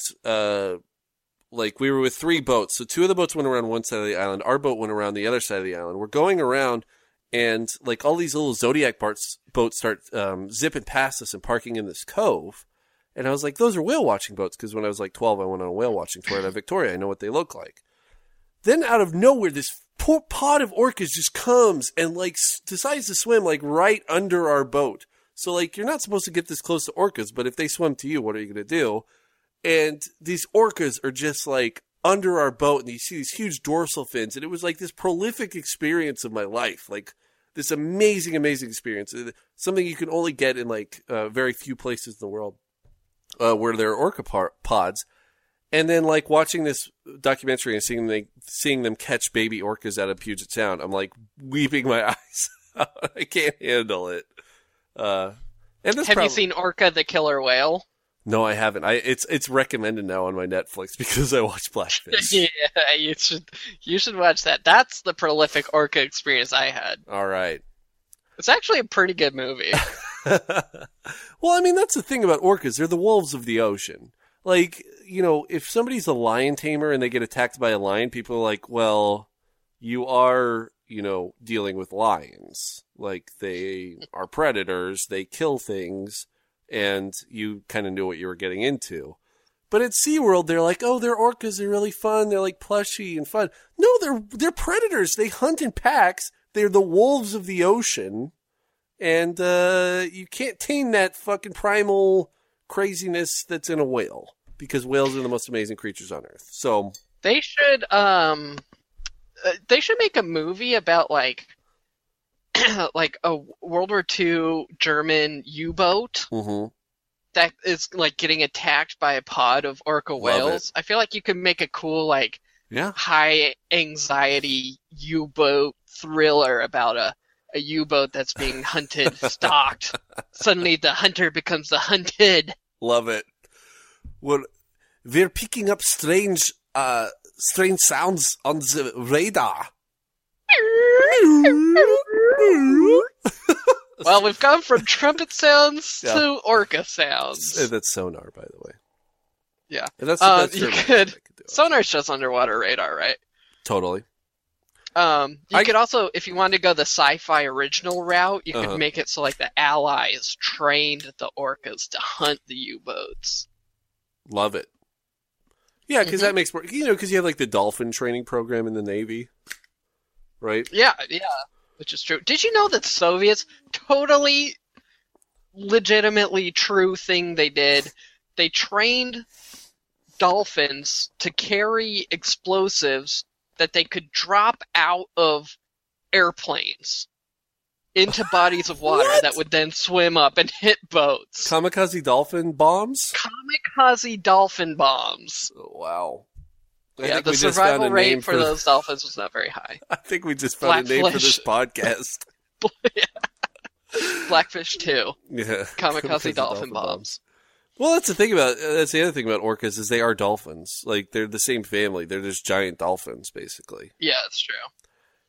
like, we were with 3 boats. So 2 of the boats went around one side of the island. Our boat went around the other side of the island. We're going around, and, like, all these little Zodiac boats start zipping past us and parking in this cove. And I was like, those are whale watching boats, because when I was, like, 12, I went on a whale watching tour at Victoria. I know what they look like. Then out of nowhere, this poor pod of orcas just comes and, like, decides to swim, like, right under our boat. So, like, you're not supposed to get this close to orcas, but if they swim to you, what are you going to do? And these orcas are just like under our boat, and you see these huge dorsal fins, and it was like this prolific experience of my life, like this amazing, amazing experience, something you can only get in like very few places in the world where there are orca pods. And then like watching this documentary and seeing them catch baby orcas out of Puget Sound, I'm like weeping my eyes out. I can't handle it. And Have you seen Orca the Killer Whale? No, I haven't. It's recommended now on my Netflix because I watched Blackfish. Yeah, you should watch that. That's the prolific orca experience I had. All right. It's actually a pretty good movie. Well, I mean, that's the thing about orcas. They're the wolves of the ocean. Like, you know, if somebody's a lion tamer and they get attacked by a lion, people are like, well, you are, you know, dealing with lions. Like, they are predators. They kill things. And you kind of knew what you were getting into. But at SeaWorld, they're like, oh, they're orcas. They're really fun. They're like plushy and fun. No, they're predators. They hunt in packs. They're the wolves of the ocean. And you can't tame that fucking primal craziness that's in a whale. Because whales are the most amazing creatures on Earth. So they should make a movie about like like a World War II German U-boat that is like getting attacked by a pod of orca whales. I feel like you could make a cool like high anxiety U-boat thriller about a U-boat that's being hunted, stalked. Suddenly the hunter becomes the hunted. Love it. Well, we're picking up strange sounds on the radar. Well, we've gone from trumpet sounds to orca sounds. That's sonar, by the way. Yeah. And that's you could. Sonar's just underwater radar, right? Totally. You could also, if you wanted to go the sci-fi original route, you could make it so like the Allies trained the orcas to hunt the U-boats. Love it. Yeah, because that makes more, you know, because you have like the dolphin training program in the Navy, right? Yeah, which is true. Did you know that Soviets, totally legitimately true thing they did, they trained dolphins to carry explosives that they could drop out of airplanes into bodies of water that would then swim up and hit boats. Kamikaze dolphin bombs? Kamikaze dolphin bombs. Oh, wow. Yeah, the survival rate for those dolphins was not very high. I think we just found a name for this podcast. Blackfish 2. Yeah. Kamikaze dolphin bombs. Well, that's the other thing about orcas is they are dolphins. Like, they're the same family. They're just giant dolphins, basically. Yeah, that's true.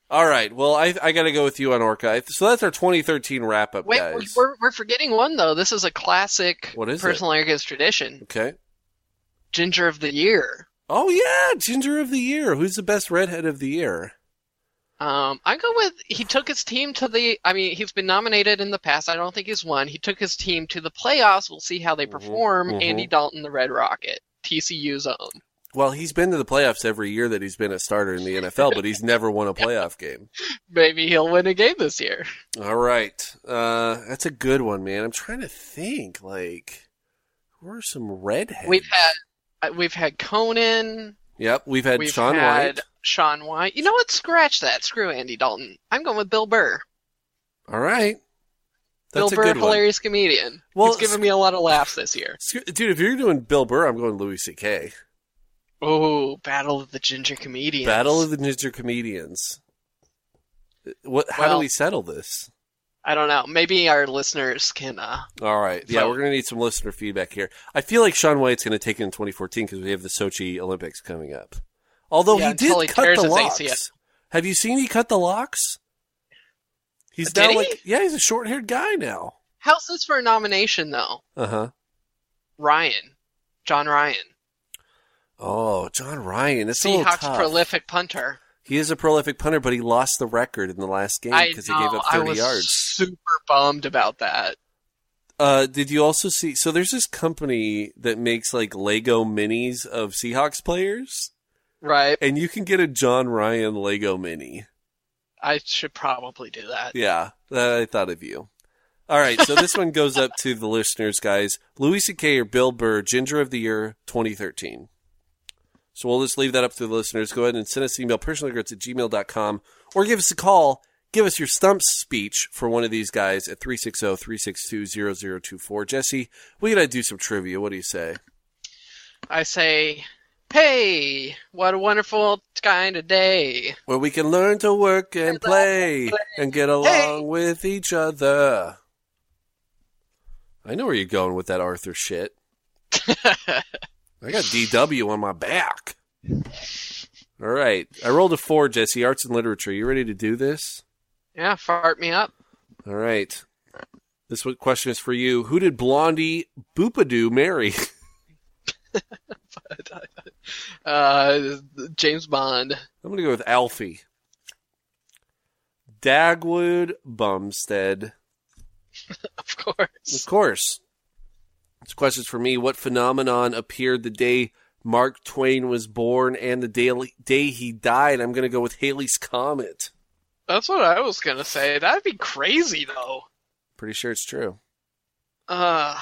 All right. Well, I got to go with you on Orca. So that's our 2013 wrap-up, Wait, guys. we're forgetting one, though. This is a classic What is Personal Arrogance tradition. Okay. Ginger of the Year. Oh, yeah. Ginger of the Year. Who's the best redhead of the year? I go with, he took his team to he's been nominated in the past. I don't think he's won. He took his team to the playoffs. We'll see how they perform. Andy Dalton, the Red Rocket. TCU's own. Well, he's been to the playoffs every year that he's been a starter in the NFL, but he's never won a playoff game. Maybe he'll win a game this year. All right. That's a good one, man. I'm trying to think, who are some redheads? We've had Conan. Yep, we've had Shaun had White. Shaun White. You know what? Scratch that. Screw Andy Dalton. I'm going with Bill Burr. All right. That's Bill a Burr, good one. hilarious comedian. Well, He's given me a lot of laughs this year. Dude, if you're doing Bill Burr, I'm going Louis C.K. Oh, Battle of the Ginger Comedians. Battle of the Ginger Comedians. How do we settle this? I don't know. Maybe our listeners can. All right. Yeah, we're going to need some listener feedback here. I feel like Shaun White's going to take it in 2014 because we have the Sochi Olympics coming up. Although he did cut the locks. ACL. Have you seen he cut the locks? He's Did now he? he's a short-haired guy now. How's this for a nomination, though? Uh-huh. John Ryan. Oh, John Ryan. That's a little tough. Seahawks prolific punter. He is a prolific punter, but he lost the record in the last game because he gave up 30 yards. I was super bummed about that. Did you also see? So there's this company that makes Lego minis of Seahawks players. Right. And you can get a John Ryan Lego mini. I should probably do that. Yeah, I thought of you. All right, so this one goes up to the listeners, guys. Louis C.K. or Bill Burr, Ginger of the Year 2013. So we'll just leave that up to the listeners. Go ahead and send us an email, personalregrets@gmail.com, or give us a call. Give us your stump speech for one of these guys at 360-362-0024. Jesse, we got to do some trivia. What do you say? I say, hey, what a wonderful kind of day. Where we can learn to work and play and get along with each other. I know where you're going with that Arthur shit. I got DW on my back. All right. I rolled a 4, Jesse. Arts and literature. You ready to do this? Yeah, fart me up. All right. This question is for you. Who did Blondie Boopadoo marry? James Bond. I'm going to go with Alfie. Dagwood Bumstead. Of course. Of course. This question's for me. What phenomenon appeared the day Mark Twain was born and the day he died? I'm going to go with Halley's Comet. That's what I was going to say. That'd be crazy, though. Pretty sure it's true. Mark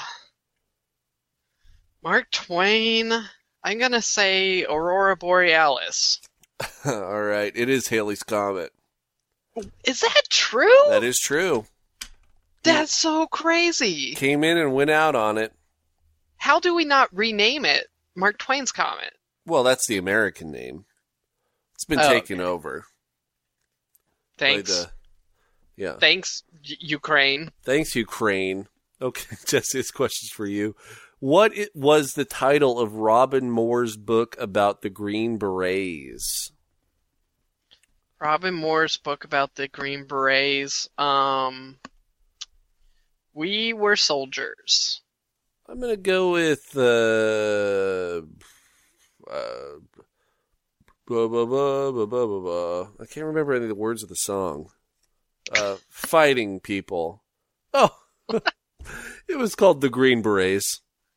Twain. I'm going to say Aurora Borealis. All right. It is Halley's Comet. Is that true? That is true. That's so crazy. Came in and went out on it. How do we not rename it Mark Twain's Comet? Well, that's the American name. It's been taken over. Thanks. Yeah. Thanks, Ukraine. Thanks, Ukraine. Okay, Jesse, this question's for you. What was the title of Robin Moore's book about the Green Berets? Robin Moore's book about the Green Berets. We Were Soldiers. I'm going to go with I can't remember any of the words of the song. Fighting people. Oh, it was called The Green Berets.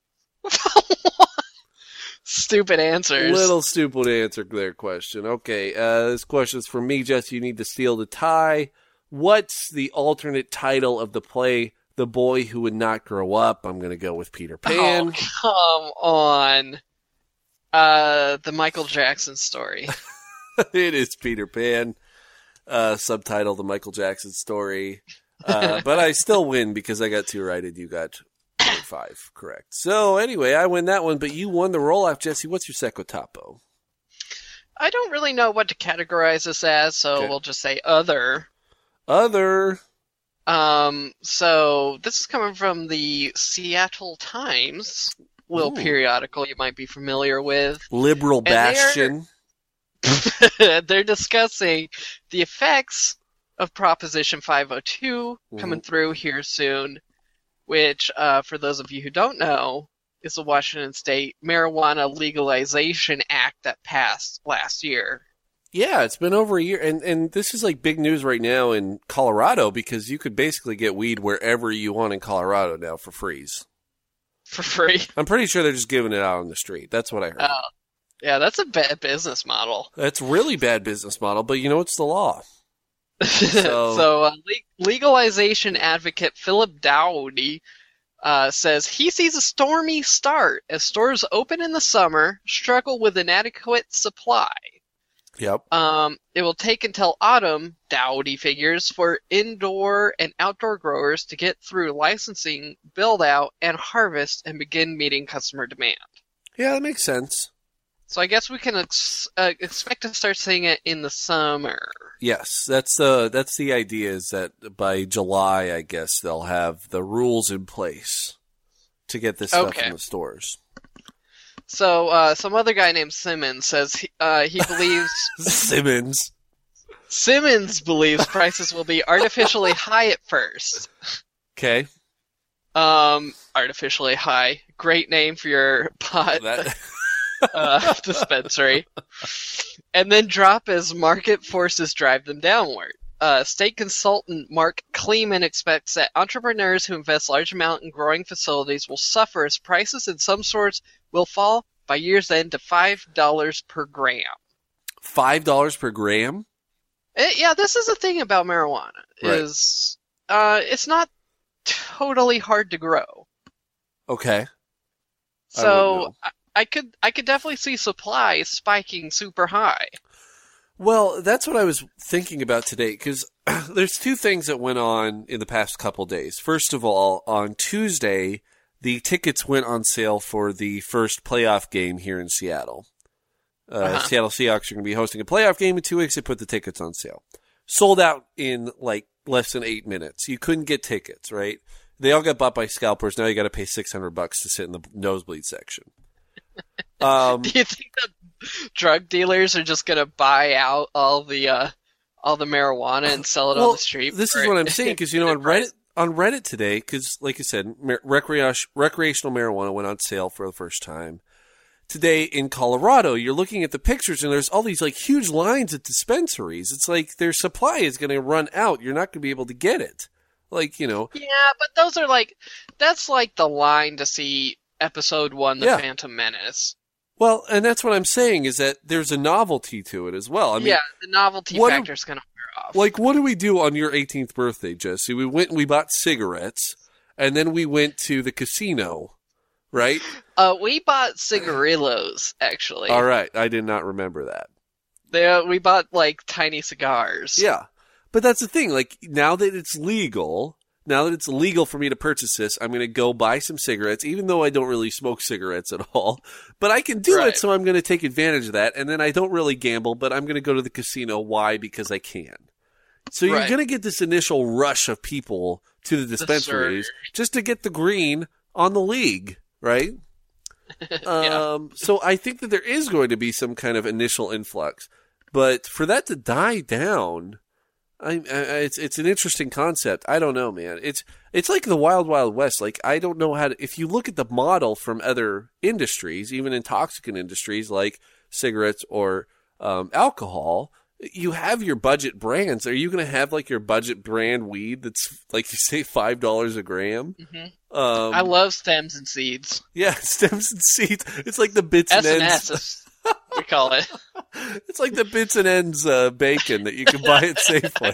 Stupid answers. Little stupid answer to their question. Okay, this question's for me, Jesse. You need to steal the tie. What's the alternate title of the play The Boy Who Would Not Grow Up? I'm going to go with Peter Pan. Oh, come on. The Michael Jackson story. It is Peter Pan. Subtitle, The Michael Jackson Story. But I still win because I got 2 right and you got 5 correct. So anyway, I win that one, but you won the roll-off, Jesse. What's your secco topo? I don't really know what to categorize this as, so We'll just say other. Other. So this is coming from the Seattle Times, little periodical you might be familiar with. Liberal bastion. They're discussing the effects of Proposition 502 coming through here soon, which, for those of you who don't know, is the Washington State Marijuana Legalization Act that passed last year. Yeah, it's been over a year, and this is like big news right now in Colorado because you could basically get weed wherever you want in Colorado now for free. For free? I'm pretty sure they're just giving it out on the street. That's what I heard. Oh, yeah, that's a bad business model. That's really bad business model, but you know it's the law. So legalization advocate Philip Dowdy says he sees a stormy start as stores open in the summer struggle with inadequate supply. Yep. It will take until autumn, Dowdy figures, for indoor and outdoor growers to get through licensing, build out, and harvest and begin meeting customer demand. Yeah, that makes sense. So I guess we can expect to start seeing it in the summer. Yes, that's the idea is that by July, I guess, they'll have the rules in place to get this stuff in the stores. So some other guy named Simmons says he believes... Simmons believes prices will be artificially high at first. Okay. Artificially high. Great name for your pot dispensary. And then drop as market forces drive them downward. State consultant Mark Kleeman expects that entrepreneurs who invest large amount in growing facilities will suffer as prices in some stores will fall by year's end to $5 per gram. $5 per gram? Yeah, this is the thing about marijuana. Right. Is it's not totally hard to grow. Okay. So I could definitely see supply spiking super high. Well, that's what I was thinking about today, because there's two things that went on in the past couple days. First of all, on Tuesday, the tickets went on sale for the first playoff game here in Seattle. Seattle Seahawks are going to be hosting a playoff game in 2 weeks. They put the tickets on sale. Sold out in like less than 8 minutes. You couldn't get tickets, right? They all got bought by scalpers. Now you got to pay $600 to sit in the nosebleed section. Do you think that drug dealers are just going to buy out all the marijuana and sell it on the street? This is what I'm saying, because on Reddit today, because like I said, recreational marijuana went on sale for the first time. Today in Colorado, you're looking at the pictures and there's all these like huge lines at dispensaries. It's like their supply is going to run out. You're not going to be able to get it. Yeah, but those are that's like the line to see Episode 1, The Phantom Menace. Well, and that's what I'm saying is that there's a novelty to it as well. I mean, yeah, the novelty factor is going to wear off. Like, what do we do on your 18th birthday, Jesse? We went and we bought cigarettes, and then we went to the casino, right? We bought cigarillos, actually. All right, I did not remember that. We bought, tiny cigars. Yeah, but that's the thing. Like, now that it's legal for me to purchase this, I'm going to go buy some cigarettes, even though I don't really smoke cigarettes at all. But I can do it, so I'm going to take advantage of that. And then I don't really gamble, but I'm going to go to the casino. Why? Because I can. So you're going to get this initial rush of people to the dispensaries just to get the green on the league, right? So I think that there is going to be some kind of initial influx. But for that to die down... it's an interesting concept. I don't know, man. It's like the Wild Wild West. Like, I don't know how to, if you look at the model from other industries, even intoxicant industries like cigarettes or alcohol, you have your budget brands. Are you going to have your budget brand weed that's like you say $5 a gram? Mm-hmm. I love stems and seeds. Yeah, stems and seeds. It's like the bits and ends. S&S, we call it. It's like the bits and ends bacon that you can buy at Safeway.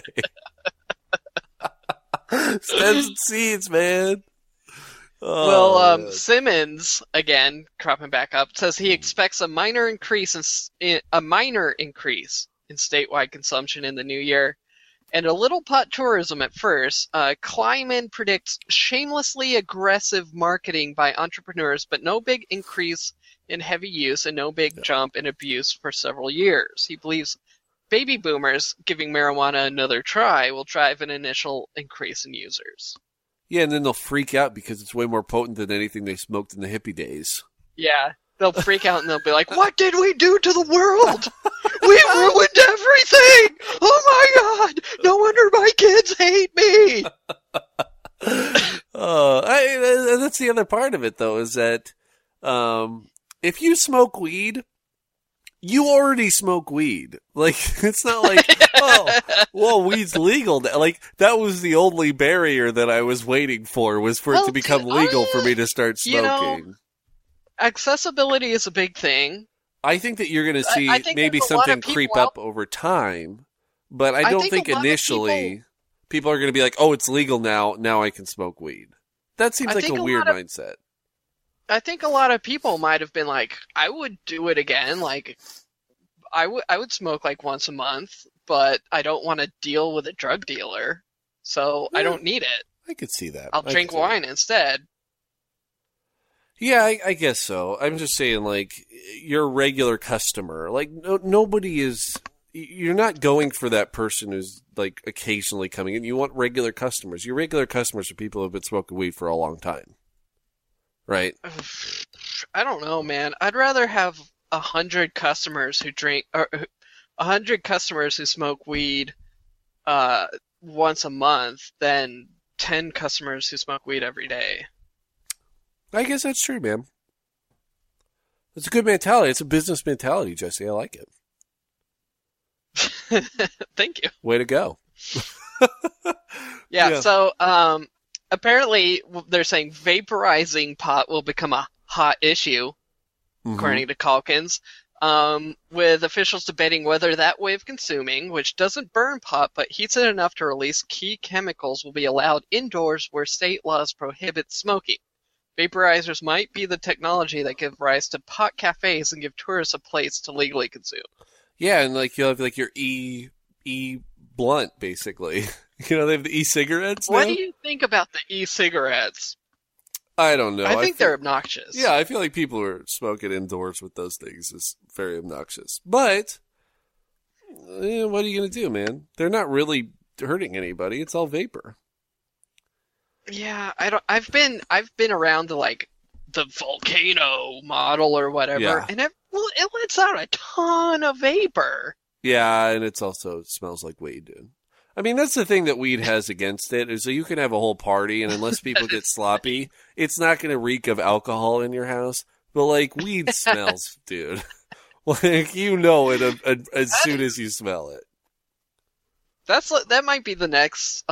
Stems and seeds, man. Well, Simmons, again, cropping back up, says he expects a minor increase in statewide consumption in the new year, and a little pot tourism at first. Kleiman predicts shamelessly aggressive marketing by entrepreneurs, but no big increase in heavy use and no big jump in abuse for several years. He believes baby boomers giving marijuana another try will drive an initial increase in users. Yeah, and then they'll freak out because it's way more potent than anything they smoked in the hippie days. Yeah, they'll freak out and they'll be like, "What did we do to the world? We ruined everything! Oh my god! No wonder my kids hate me!" That's the other part of it, though, is that if you smoke weed, you already smoke weed. Like, it's not like, oh, well, weed's legal now. Like, that was the only barrier that I was waiting for, was for it to become legal for me to start smoking. Accessibility is a big thing. I think that you're going to see maybe something creep up over time, but I don't think initially people are going to be like, oh, it's legal now I can smoke weed. That seems like a weird mindset. I think a lot of people might have been like, I would do it again. Like, I would smoke like once a month, but I don't want to deal with a drug dealer, so I don't need it. I could see that. I'll drink wine instead. Yeah, I guess so. I'm just saying, like, you're a regular customer. Like, nobody is... You're not going for that person who's, like, occasionally coming in. You want regular customers. Your regular customers are people who have been smoking weed for a long time. Right? I don't know, man. I'd rather have 100 customers who drink... or 100 customers who smoke weed once a month than 10 customers who smoke weed every day. I guess that's true, man. It's a good mentality. It's a business mentality, Jesse. I like it. Thank you. Way to go. Yeah, so apparently they're saying vaporizing pot will become a hot issue, according to Calkins, with officials debating whether that way of consuming, which doesn't burn pot but heats it enough to release key chemicals, will be allowed indoors where state laws prohibit smoking. Vaporizers might be the technology that give rise to pot cafes and give tourists a place to legally consume. Yeah, and like you'll have like your e-blunt, basically. You know, they have the e-cigarettes now. What do you think about the e-cigarettes? I don't know. I think they're obnoxious. Yeah, I feel like people who are smoking indoors with those things is very obnoxious. But, what are you going to do, man? They're not really hurting anybody. It's all vapor. Yeah, I've been around the volcano model or whatever, and it lets out a ton of vapor. Yeah, and it smells like weed, dude. I mean, that's the thing that weed has against it, is that you can have a whole party, and unless people get sloppy, it's not going to reek of alcohol in your house. But, like, weed smells, dude. Like, you know it as soon as you smell it. That might be the next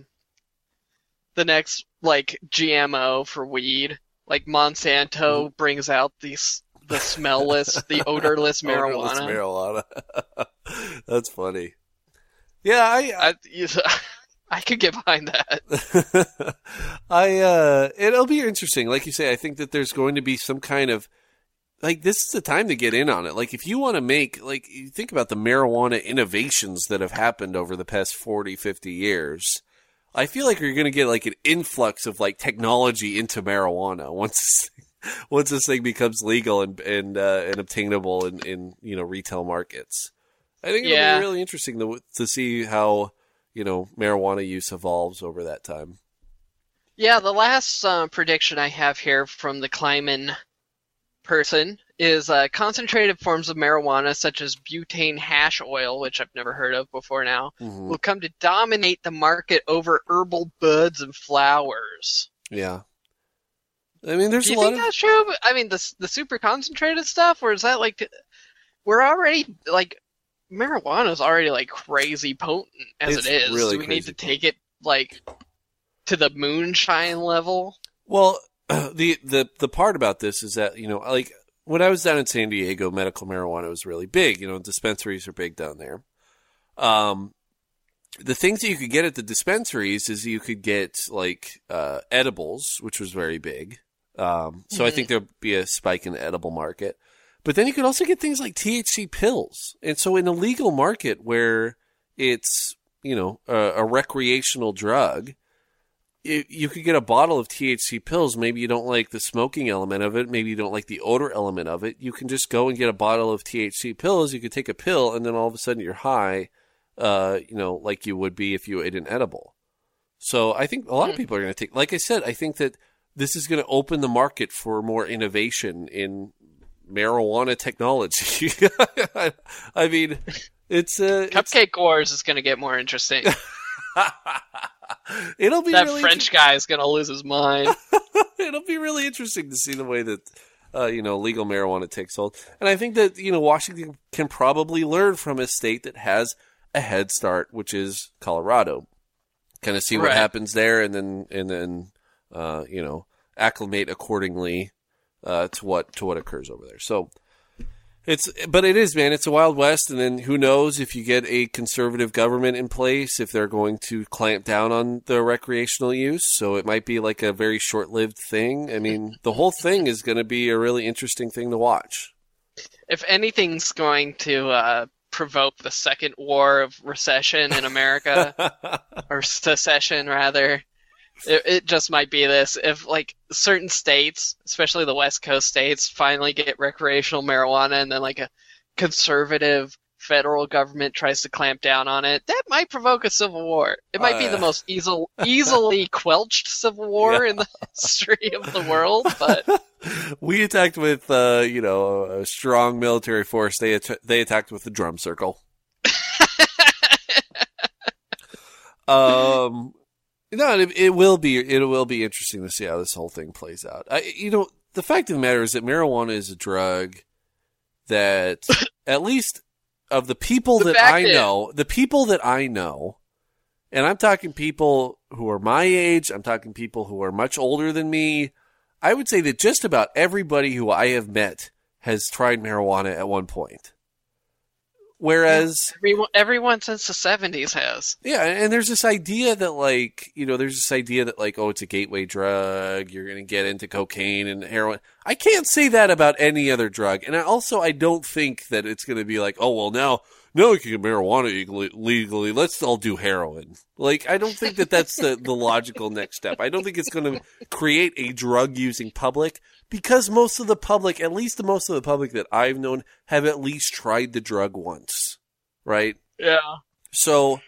like GMO for weed. Like Monsanto brings out the smellless, the odorless marijuana. That's funny. Yeah, I could get behind that. It'll be interesting. Like you say, I think that there's going to be some kind of, like, this is the time to get in on it. Like, if you want to make, like, you think about the marijuana innovations that have happened over the past 40, 50 years. I feel like you're going to get, like, an influx of, like, technology into marijuana once this thing becomes legal and obtainable in retail markets. I think it'll be really interesting to see how, marijuana use evolves over that time. Yeah, the last prediction I have here from the Kleiman person is concentrated forms of marijuana such as butane hash oil, which I've never heard of before now, will come to dominate the market over herbal buds and flowers. Yeah. I mean, there's Do you think that's true? I mean, the super concentrated stuff, or is that like, we're already, like, marijuana's already, like, crazy potent as it is. Really Do we need to take it, like, to the moonshine level? Well, the part about this is that, like, when I was down in San Diego, medical marijuana was really big. Dispensaries are big down there. The things that you could get at the dispensaries is you could get, like, edibles, which was very big. So I think there'll be a spike in the edible market. But then you could also get things like THC pills. And so in a legal market where it's, a recreational drug, you could get a bottle of THC pills. Maybe you don't like the smoking element of it. Maybe you don't like the odor element of it. You can just go and get a bottle of THC pills. You could take a pill, and then all of a sudden you're high, like you would be if you ate an edible. So I think a lot of people are going to take, like I said, I think that this is going to open the market for more innovation in marijuana technology. I mean, it's Cupcake Wars is going to get more interesting. It'll be that really French guy is going to lose his mind. It'll be really interesting to see the way that legal marijuana takes hold. And I think that Washington can probably learn from a state that has a head start, which is Colorado. Kind of see what happens there, and then acclimate accordingly to what occurs over there. So but it is, man. It's a Wild West, and then who knows if you get a conservative government in place, if they're going to clamp down on the recreational use. So it might be like a very short-lived thing. I mean, the whole thing is going to be a really interesting thing to watch. If anything's going to provoke the second war of recession in America, or secession rather, it just might be this. If like certain states, especially the West Coast states, finally get recreational marijuana, and then like a conservative federal government tries to clamp down on it, that might provoke a civil war. It might be the most easily quelched civil war in the history of the world. But we attacked with a strong military force. They attacked with the drum circle. No, it will be interesting to see how this whole thing plays out. The fact of the matter is that marijuana is a drug that, at least of the people that I know, and I'm talking people who are my age, I'm talking people who are much older than me, I would say that just about everybody who I have met has tried marijuana at one point. Whereas everyone since the 70s has. Yeah, and there's this idea that oh, it's a gateway drug, you're going to get into cocaine and heroin. I can't say that about any other drug. And I don't think that it's going to be like, oh, well, now we can get marijuana legally, let's all do heroin. Like, I don't think that that's the logical next step. I don't think it's going to create a drug-using public, because most of the public, at least most of the public that I've known, have at least tried the drug once, right? Yeah. So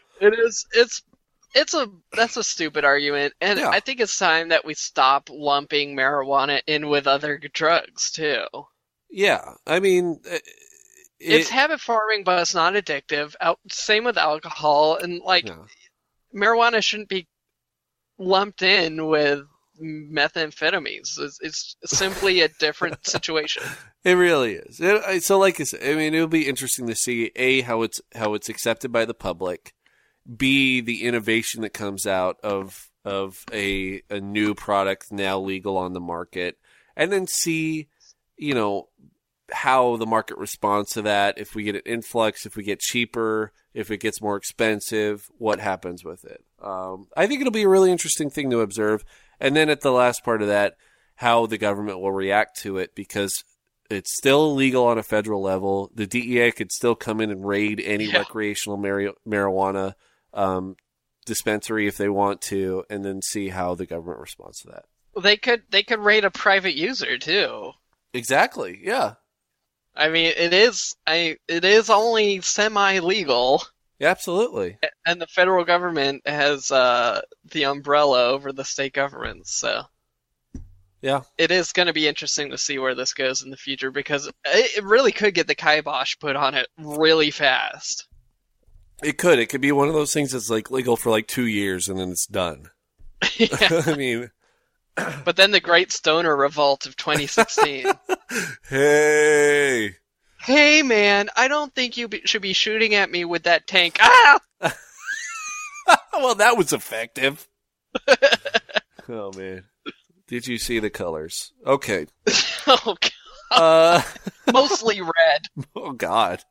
that's a stupid argument, and yeah. I think it's time that we stop lumping marijuana in with other drugs too. Yeah, I mean, it's habit forming, but it's not addictive. Same with alcohol, and marijuana shouldn't be lumped in with methamphetamines. It's simply a different situation. It really is. So, like I said, I mean, it'll be interesting to see A, how it's accepted by the public, B, the innovation that comes out of a new product now legal on the market, and then C, how the market responds to that. If we get an influx, if we get cheaper, if it gets more expensive, what happens with it? I think it'll be a really interesting thing to observe. And then at the last part of that, how the government will react to it, because it's still illegal on a federal level. The DEA could still come in and raid any recreational marijuana dispensary if they want to, and then see how the government responds to that. Well, they could raid a private user too. Exactly. Yeah. I mean, it is only semi-legal. Absolutely. And the federal government has the umbrella over the state governments, so yeah, it is going to be interesting to see where this goes in the future, because it really could get the kibosh put on it really fast. It could. It could be one of those things that's like legal for like 2 years and then it's done. Yeah. I mean, but then the Great Stoner Revolt of 2016. Hey, man, I don't think you should be shooting at me with that tank. Ah! Well, that was effective. Oh, man. Did you see the colors? Okay. Oh, God. Mostly red. Oh, God.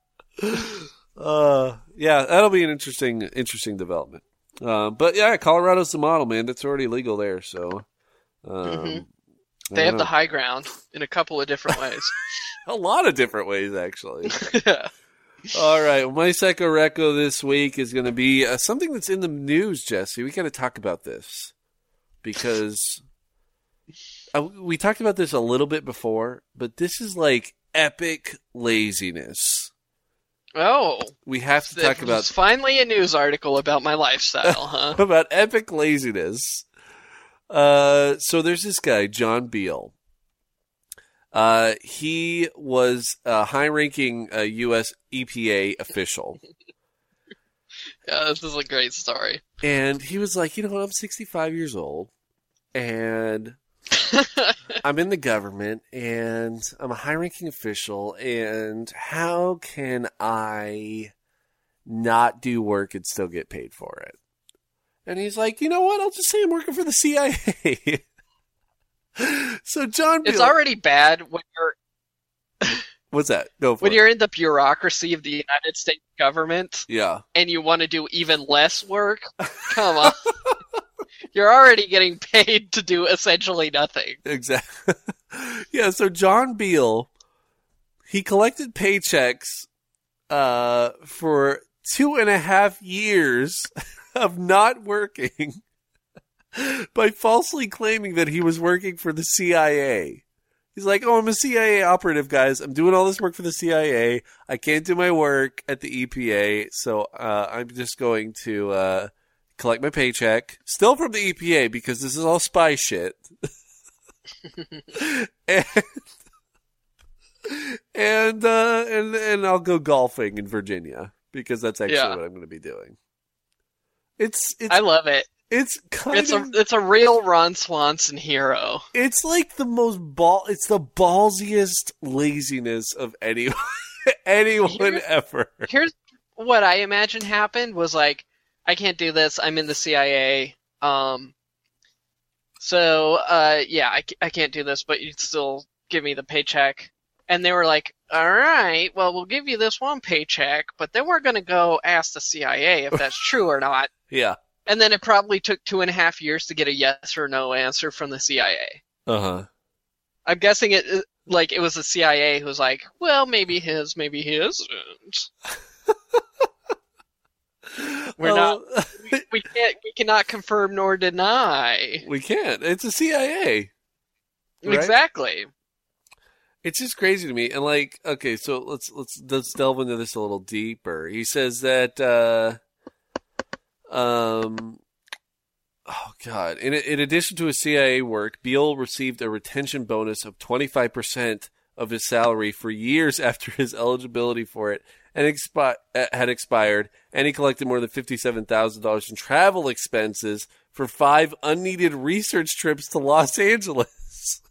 Yeah, that'll be an interesting development. But, yeah, Colorado's the model, man. That's already legal there, so... They have the high ground in a couple of different ways. A lot of different ways, actually. Yeah. All right. Well, my Psycho Reco this week is going to be something that's in the news, Jesse. We got to talk about this because we talked about this a little bit before, but this is like epic laziness. Oh. We have to talk about... Finally a news article about my lifestyle, huh? About epic laziness. So there's this guy, John Beal. He was a high-ranking U.S. EPA official. Yeah, this is a great story. And he was like, you know what, I'm 65 years old, and I'm in the government, and I'm a high-ranking official, and how can I not do work and still get paid for it? And he's like, you know what, I'll just say I'm working for the CIA. So John Beale... It's already bad when you're... What's that? Go for when it. you're in the bureaucracy of the United States government, Yeah. and you want to do even less work, come on. You're already getting paid to do essentially nothing. Exactly. Yeah, so John Beale, he collected paychecks for 2.5 years of not working by falsely claiming that he was working for the CIA. He's like, oh, I'm a CIA operative, guys. I'm doing all this work for the CIA. I can't do my work at the EPA, so I'm just going to collect my paycheck. Still from the EPA, because this is all spy shit. and I'll go golfing in Virginia, because that's actually what I'm going to be doing. I love it. It's it's a real Ron Swanson hero. It's like the most it's the ballsiest laziness of anyone ever. Here's what I imagine happened was like, I can't do this. I'm in the CIA. I can't do this, but you'd still give me the paycheck. And they were like, all right, well, we'll give you this one paycheck, but then we're going to go ask the CIA if that's true or not. Yeah. And then it probably took 2.5 years to get a yes or no answer from the CIA. Uh-huh. I'm guessing it was the CIA who was like, well, maybe his, maybe he isn't. We cannot confirm nor deny. We can't. It's a CIA. Right? Exactly. It's just crazy to me. And like, okay, so let's delve into this a little deeper. He says that oh God. In addition to his CIA work, Beale received a retention bonus of 25% of his salary for years after his eligibility for it had expired, and he collected more than $57,000 in travel expenses for 5 unneeded research trips to Los Angeles,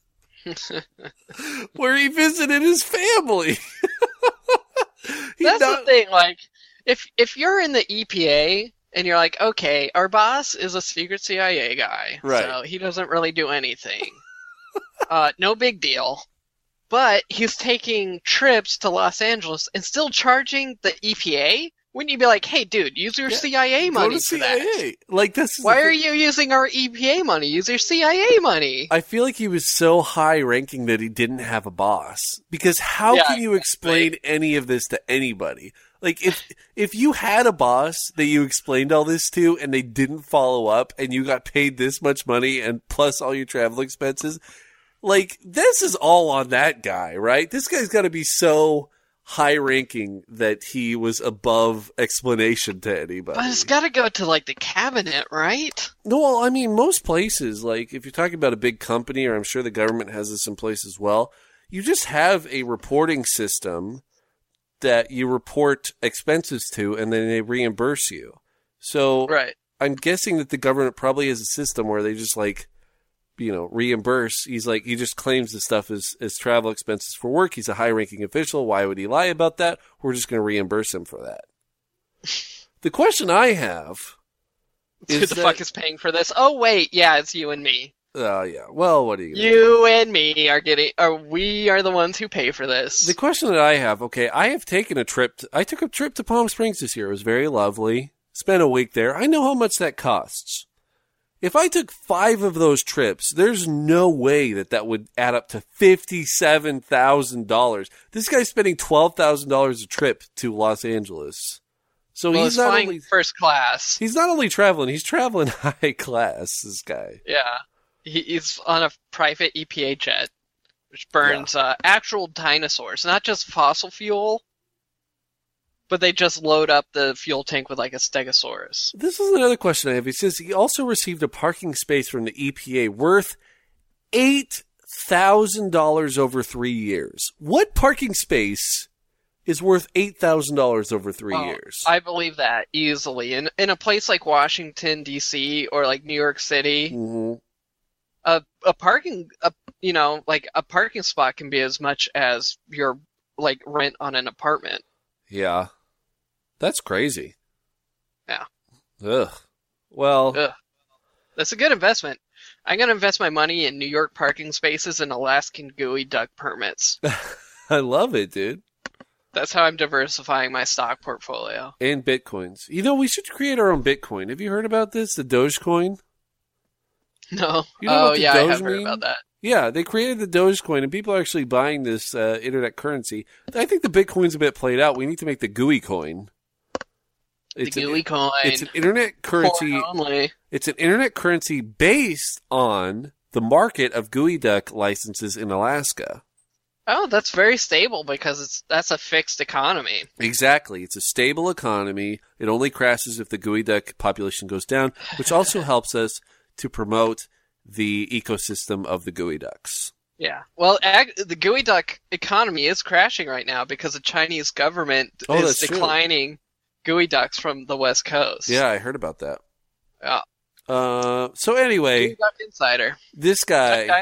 where he visited his family. That's the thing, like, if you're in the EPA, and you're like, okay, our boss is a secret CIA guy, right? So he doesn't really do anything. No big deal. But he's taking trips to Los Angeles and still charging the EPA? Wouldn't you be like, hey, dude, use your CIA money for CIA. that? Like, why are you using our EPA money? Use your CIA money. I feel like he was so high-ranking that he didn't have a boss. Because how can you explain any of this to anybody? Like, if you had a boss that you explained all this to and they didn't follow up and you got paid this much money and plus all your travel expenses, like, this is all on that guy, right? This guy's got to be so high-ranking that he was above explanation to anybody. But it's got to go to, like, the cabinet, right? No, well, I mean, most places, like, if you're talking about a big company, or I'm sure the government has this in place as well, you just have a reporting system that you report expenses to, and then they reimburse you. So right. I'm guessing that the government probably has a system where they just, like, reimburse. He just claims the stuff is travel expenses for work. He's a high-ranking official. Why would he lie about that? We're just going to reimburse him for that. The question I have is who the fuck is paying for this? Oh, wait. Yeah, it's you and me. Oh, yeah. Well, what are you gonna You and me we are the ones who pay for this. The question that I have, okay, I took a trip to Palm Springs this year. It was very lovely. Spent a week there. I know how much that costs. If I took 5 of those trips, there's no way that would add up to $57,000. This guy's spending $12,000 a trip to Los Angeles. So he's not only first class. He's not only traveling, he's traveling high class, this guy. Yeah. He's on a private EPA jet, which burns actual dinosaurs, not just fossil fuel, but they just load up the fuel tank with like a stegosaurus. This is another question I have. He says he also received a parking space from the EPA worth $8,000 over 3 years. What parking space is worth $8,000 over 3 years? I believe that easily. In a place like Washington, D.C. or like New York City, a parking spot can be as much as your like rent on an apartment. Yeah. That's crazy. Yeah. Ugh. Well, that's a good investment. I'm going to invest my money in New York parking spaces and Alaskan gooey duck permits. I love it, dude. That's how I'm diversifying my stock portfolio. And Bitcoins. You know, we should create our own Bitcoin. Have you heard about this? The Dogecoin? No. You know what the I Doge have heard mean? about that. Yeah, they created the Dogecoin, and people are actually buying this internet currency. I think the Bitcoin's a bit played out. We need to make the GUI coin. The GUI coin. It's an internet currency. Only. It's an internet currency based on the market of GUI duck licenses in Alaska. Oh, that's very stable because that's a fixed economy. Exactly. It's a stable economy. It only crashes if the GUI duck population goes down, which also helps us to promote the ecosystem of the GUI ducks. Yeah. Well, the GUI duck economy is crashing right now because the Chinese government is declining GUI ducks from the West Coast. Yeah, I heard about that. Yeah. So anyway, GUI duck insider. This guy,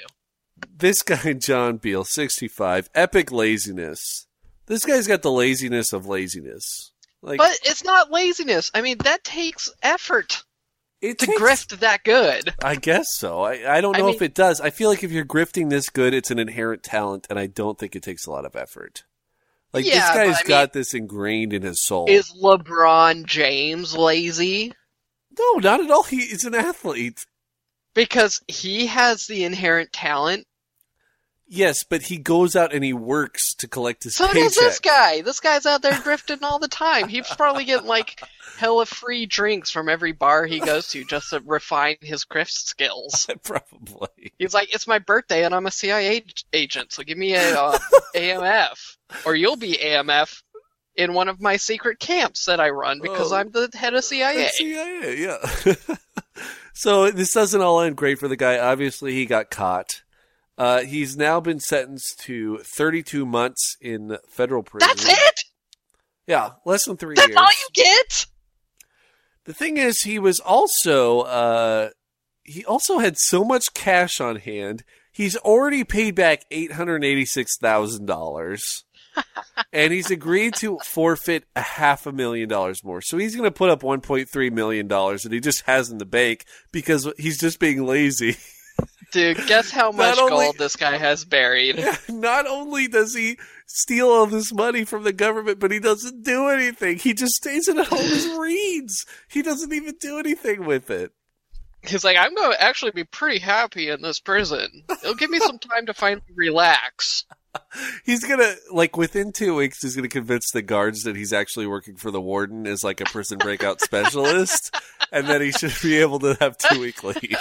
John Beal, 65, epic laziness. This guy's got the laziness of laziness. But it's not laziness. I mean, that takes effort. To grift that good. I guess so. I don't know if it does. I feel like if you're grifting this good, it's an inherent talent, and I don't think it takes a lot of effort. Like, this guy's got this ingrained in his soul. Is LeBron James lazy? No, not at all. He's an athlete. Because he has the inherent talent. Yes, but he goes out and he works to collect his paycheck. So does this guy. This guy's out there grifting all the time. He's probably getting, like, hella free drinks from every bar he goes to just to refine his grift skills. Probably. He's like, it's my birthday and I'm a CIA agent, so give me a AMF. Or you'll be AMF in one of my secret camps that I run because I'm the head of CIA. CIA, yeah. So this doesn't all end great for the guy. Obviously, he got caught. He's now been sentenced to 32 months in federal prison. That's it? Yeah, less than 3 years. That's all you get? The thing is, he also had so much cash on hand, he's already paid back $886,000. And he's agreed to forfeit $500,000 more. So he's going to put up $1.3 million that he just has in the bank because he's just being lazy. Dude, guess how much gold this guy has buried. Not only does he steal all this money from the government, but he doesn't do anything. He just stays at home and reads. He doesn't even do anything with it. He's like, I'm going to actually be pretty happy in this prison. It'll give me some time to finally relax. He's going to, like, within 2 weeks, he's going to convince the guards that he's actually working for the warden as, like, a prison breakout specialist, and then he should be able to have 2-week leave.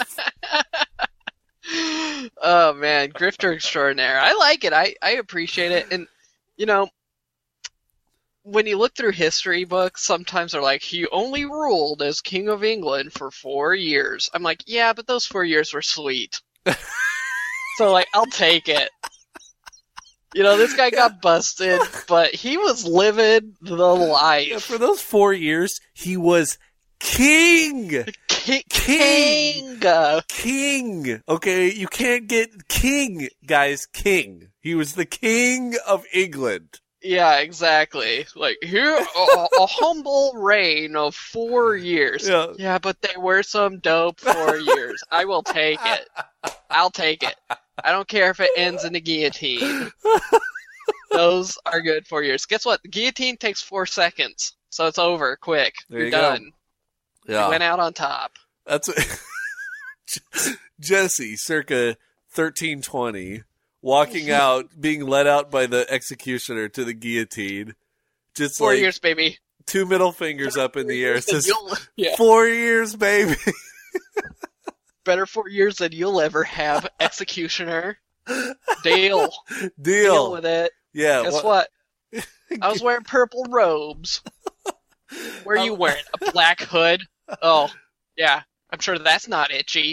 Oh, man, grifter extraordinaire. I like it. I appreciate it. And, you know, when you look through history books, sometimes they're like, he only ruled as King of England for 4 years. I'm like, yeah, but those 4 years were sweet. So, like, I'll take it. You know, this guy got busted, but he was living the life. Yeah, for those 4 years, he was king. King. Okay, you can't get king, guys. King. He was the king of England. Yeah, exactly. Like, here, a humble reign of 4 years. Yeah, but they were some dope 4 years. I will take it. I'll take it. I don't care if it ends in the guillotine. Those are good 4 years. Guess what? The guillotine takes 4 seconds, so it's over quick. You're done. Yeah. You went out on top. That's what Jesse, circa 1320, walking out, being led out by the executioner to the guillotine. Just 4 years, baby. 2 middle fingers up in the air. It says, 4 years, baby. Better 4 years than you'll ever have, executioner. Deal with it. Yeah. Guess what? I was wearing purple robes. Where are you wearing? A black hood? Oh, yeah. I'm sure that's not itchy.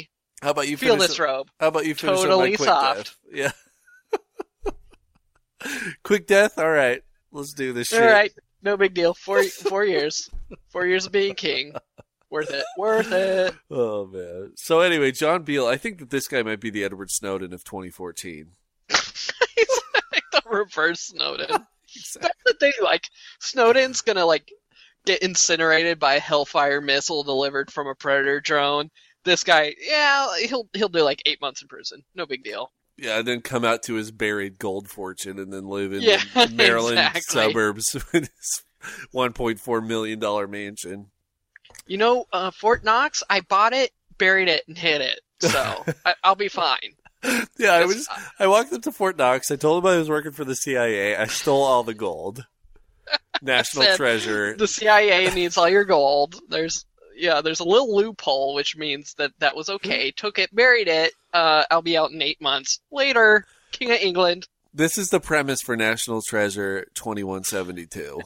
How about you Feel finish this robe. How about you finish Totally up my quick soft. death? Yeah. Quick death? All right. Let's do this shit. All right, no big deal. 4 years. 4 years of being king. Worth it. Worth it. Oh, man. So anyway, John Beale, I think that this guy might be the Edward Snowden of 2014. He's like the reverse Snowden. Exactly. That's the thing. Like, Snowden's gonna like get incinerated by a Hellfire missile delivered from a Predator drone. This guy, yeah, he'll do like 8 months in prison. No big deal. Yeah, and then come out to his buried gold fortune and then live in Yeah, the Maryland exactly. suburbs with his $1.4 million mansion. You know, Fort Knox, I bought it, buried it, and hid it. So I'll be fine. Yeah, I walked up to Fort Knox. I told him I was working for the CIA. I stole all the gold. National Said, treasure. The CIA needs all your gold. There's a little loophole, which means that was okay. Took it, buried it. I'll be out in 8 months. Later, King of England. This is the premise for National Treasure 2172.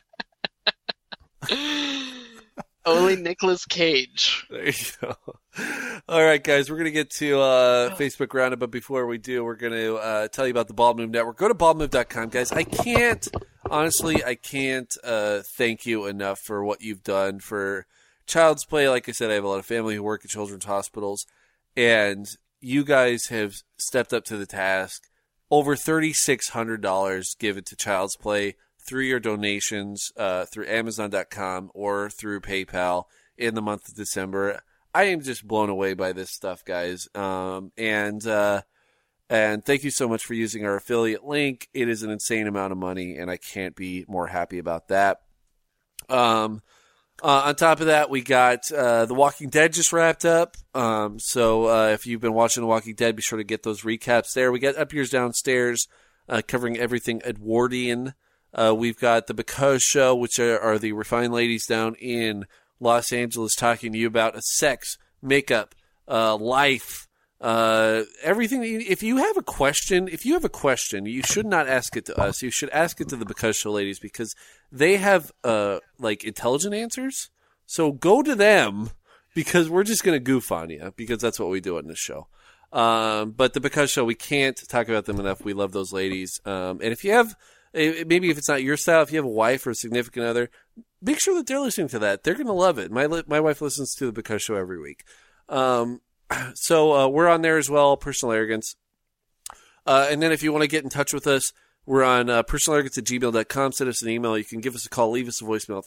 Only Nicolas Cage. There you go. All right, guys, we're going to get to Facebook Roundup, but before we do, we're going to tell you about the Bald Move Network. Go to baldmove.com, guys. I can't thank you enough for what you've done for Child's Play. Like I said, I have a lot of family who work at children's hospitals, and you guys have stepped up to the task. Over $3,600 given to Child's Play through your donations through Amazon.com or through PayPal in the month of December. I am just blown away by this stuff, guys. And thank you so much for using our affiliate link. It is an insane amount of money, and I can't be more happy about that. On top of that, we got The Walking Dead just wrapped up. So if you've been watching The Walking Dead, be sure to get those recaps there. We got Up Yours Downstairs covering everything Edwardian. We've got The Because Show, which are the refined ladies down in Los Angeles talking to you about sex, makeup, life, everything. If you have a question, you should not ask it to us. You should ask it to the Because Show ladies because they have intelligent answers. So go to them because we're just going to goof on you because that's what we do on this show. But the Because Show, we can't talk about them enough. We love those ladies. And if you have, maybe if it's not your style, if you have a wife or a significant other, make sure that they're listening to that. They're going to love it. My wife listens to the Because Show every week. So we're on there as well, Personal Arrogance. And then if you want to get in touch with us, we're on personalarrogance@gmail.com. Send us an email. You can give us a call. Leave us a voicemail,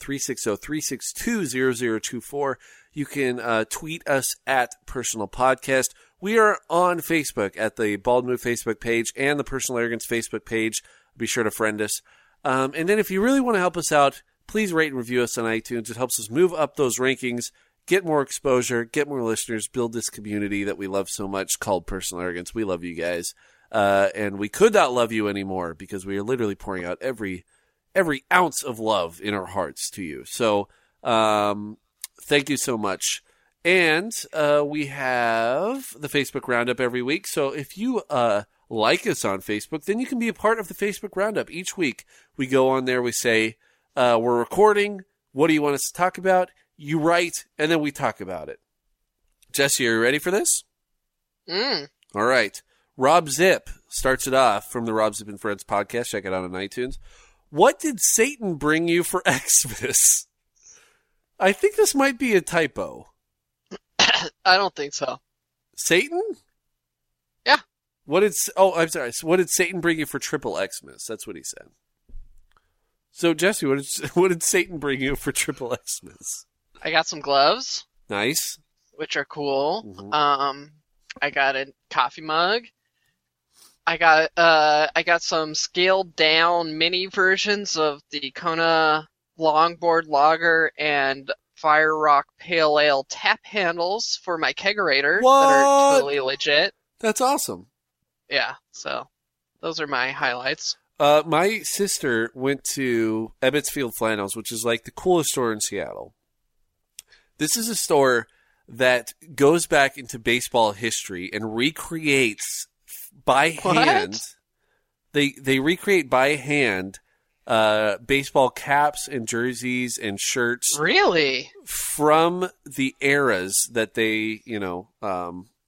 360-362-0024. You can tweet us at Personal Podcast. We are on Facebook at the Bald Move Facebook page and the Personal Arrogance Facebook page. Be sure to friend us. And then if you really want to help us out, please rate and review us on iTunes. It helps us move up those rankings, get more exposure, get more listeners, build this community that we love so much called Personal Arrogance. We love you guys. And we could not love you anymore because we are literally pouring out every ounce of love in our hearts to you. So thank you so much. And we have the Facebook Roundup every week. So if you like us on Facebook, then you can be a part of the Facebook Roundup. Each week we go on there, we say, we're recording. What do you want us to talk about? You write, and then we talk about it. Jesse, are you ready for this? All right. Rob Zip starts it off from the Rob Zip and Friends podcast. Check it out on iTunes. What did Satan bring you for Xmas? I think this might be a typo. I don't think so. Satan? Yeah. I'm sorry. So what did Satan bring you for triple Xmas? That's what he said. So, Jesse, what did Satan bring you for triple Xmas? I got some gloves. Nice. Which are cool. Mm-hmm. I got a coffee mug. I got some scaled down mini versions of the Kona Longboard Lager and Fire Rock Pale Ale tap handles for my kegerator that are totally legit. That's awesome. Yeah, so those are my highlights. My sister went to Ebbets Field Flannels, which is like the coolest store in Seattle. This is a store that goes back into baseball history and recreates by hand. They recreate by hand baseball caps and jerseys and shirts. Really? From the eras that they,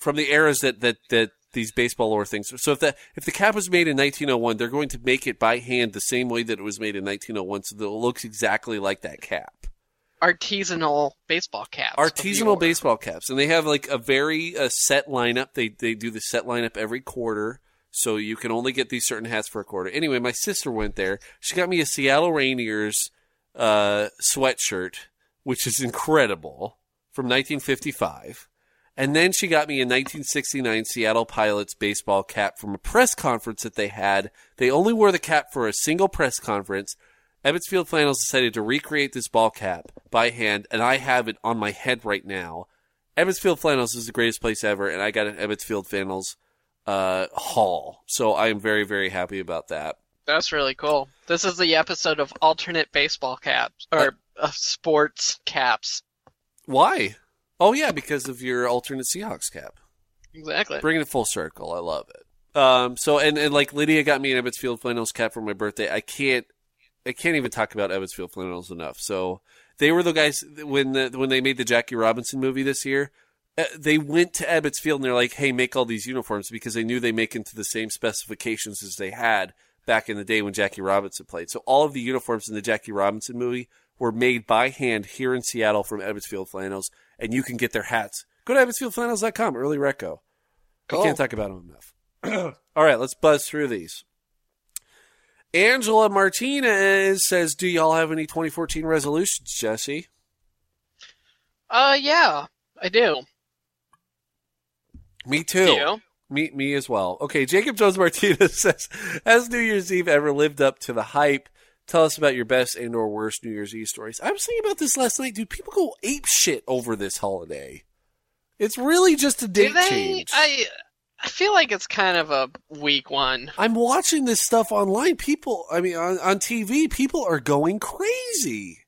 from the eras that these baseball lore things. So if the cap was made in 1901, they're going to make it by hand the same way that it was made in 1901, so that it looks exactly like that cap. Artisanal baseball caps. Artisanal baseball caps, and they have like a very set lineup. They do the set lineup every quarter, so you can only get these certain hats for a quarter. Anyway, my sister went there. She got me a Seattle Rainiers sweatshirt, which is incredible, from 1955. And then she got me a 1969 Seattle Pilots baseball cap from a press conference that they had. They only wore the cap for a single press conference. Ebbets Field Flannels decided to recreate this ball cap by hand, and I have it on my head right now. Ebbets Field Flannels is the greatest place ever, and I got an Ebbets Field Flannels haul. So I am very, very happy about that. That's really cool. This is the episode of alternate baseball caps, or sports caps. Why? Oh, yeah, because of your alternate Seahawks cap. Exactly. Bringing it full circle. I love it. So, and like Lydia got me an Ebbets Field Flannels cap for my birthday. I can't even talk about Ebbets Field Flannels enough. So they were the guys when they made the Jackie Robinson movie this year. They went to Ebbets Field and they're like, "Hey, make all these uniforms," because they knew they make into the same specifications as they had back in the day when Jackie Robinson played. So all of the uniforms in the Jackie Robinson movie were made by hand here in Seattle from Ebbets Field Flannels, and you can get their hats. Go to EbbetsfieldFlannels.com. Early reco. Cool. I can't talk about them enough. All right, let's buzz through these. Angela Martinez says, "Do y'all have any 2014 resolutions, Jesse?" Yeah, I do. Me too. You? Me as well. Okay, Jacob Jones Martinez says, "Has New Year's Eve ever lived up to the hype? Tell us about your best and or worst New Year's Eve stories." I was thinking about this last night, dude. People go ape shit over this holiday. It's really just a date change. I feel like it's kind of a weak one. I'm watching this stuff online. On TV, people are going crazy.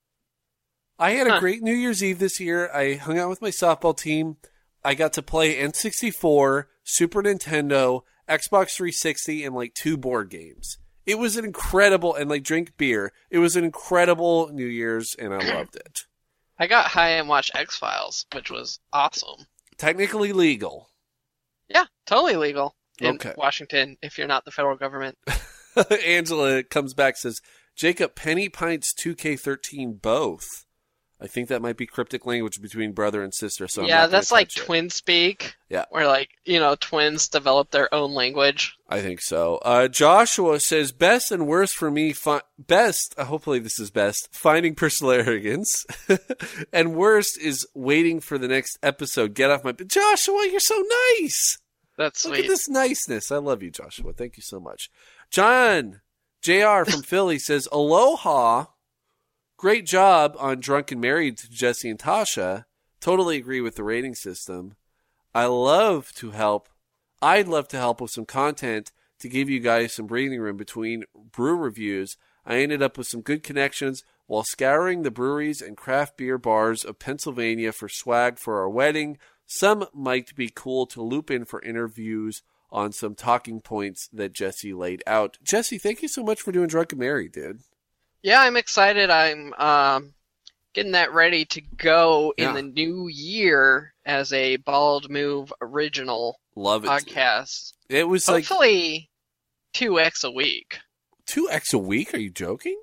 I had a great New Year's Eve this year. I hung out with my softball team. I got to play N64, Super Nintendo, Xbox 360, and like 2 board games. It was an incredible, and like drink beer. It was an incredible New Year's, and I loved it. I got high and watched X-Files, which was awesome. Technically legal. Yeah, totally legal in Okay. Washington if you're not the federal government. Angela comes back, says, "Jacob, Penny Pints 2K13 both." I think that might be cryptic language between brother and sister. So yeah, that's like twin speak. Yeah. Where like, twins develop their own language. I think so. Joshua says, "Best and worst for me, best, hopefully this is best, finding personal arrogance. And worst is waiting for the next episode. Get off my... Joshua, you're so nice. That's sweet. Look at this niceness. I love you, Joshua. Thank you so much." John, JR from Philly says, "Aloha. Great job on Drunk and Married to Jesse and Tasha. Totally agree with the rating system. I'd love to help with some content to give you guys some breathing room between brew reviews. I ended up with some good connections while scouring the breweries and craft beer bars of Pennsylvania for swag for our wedding. Some might be cool to loop in for interviews on some talking points that Jesse laid out." Jesse, thank you so much for doing Drunk and Married, dude. Yeah, I'm excited. I'm getting that ready to go in the new year as a Bald Move original Love it. podcast. It was hopefully 2x a week. 2x a week? Are you joking?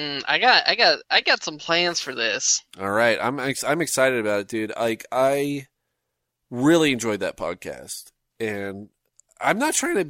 I got some plans for this. All right, I'm excited about it, dude. Like, I really enjoyed that podcast, and I'm not trying to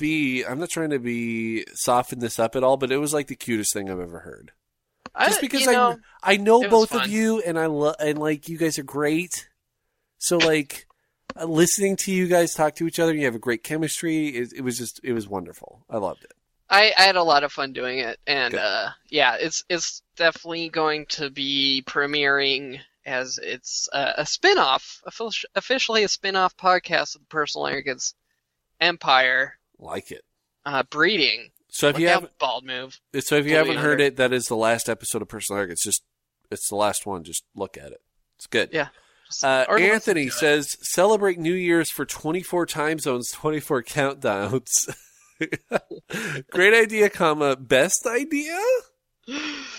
be soften this up at all, but it was like the cutest thing I've ever heard. Just because I know both of you, and like you guys are great. So like listening to you guys talk to each other, you have a great chemistry. It was wonderful. I loved it. I had a lot of fun doing it, and it's definitely going to be premiering as it's a spin-off, officially a spin-off podcast of the Personal Arrogance Empire. Like it. Breeding. So if you haven't Bald Move. So if you haven't heard it, that is the last episode of Personal Arrogance. It's the last one. Just look at it. It's good. Yeah. Anthony says, "Celebrate New Year's for 24 time zones, 24 countdowns." Great idea, best idea?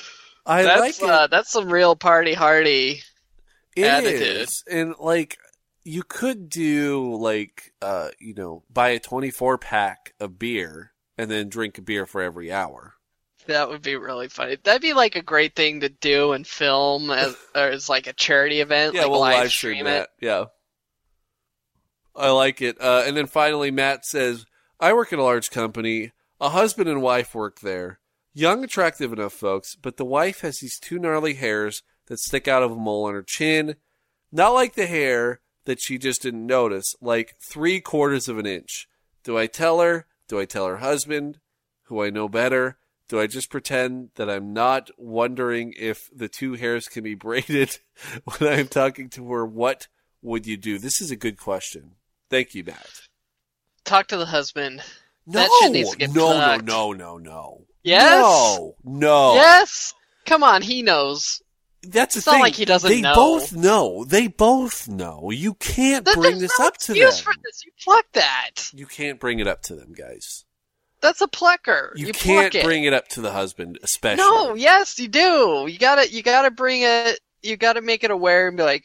I like it. That's some real party hardy attitude. Is. And like, You could do like, buy a 24-pack of beer and then drink a beer for every hour. That would be really funny. That'd be like a great thing to do and film as like a charity event. Yeah, like we'll live stream it. that. Yeah. I like it. And then finally, Matt says, I work at a large company. A husband and wife work there. Young, attractive enough folks, but the wife has these 2 gnarly hairs that stick out of a mole on her chin. Not like the hair that she just didn't notice, like 3/4 of an inch. Do I tell her? Do I tell her husband, who I know better? Do I just pretend that I'm not wondering if the 2 hairs can be braided when I'm talking to her? What would you do? This is a good question. Thank you, Matt. Talk to the husband. No, That shit needs to get plucked. no. Yes? No. Yes? Come on, he knows. That's the It's thing. not like he doesn't they know. both know. They both know. You can't bring There's this no up to them. excuse for this. You pluck that. You can't bring it up to them, guys. That's a plucker. You pluck can't bring it up to the husband, especially. No, yes, you do. You gotta bring it. You gotta make it aware and be like,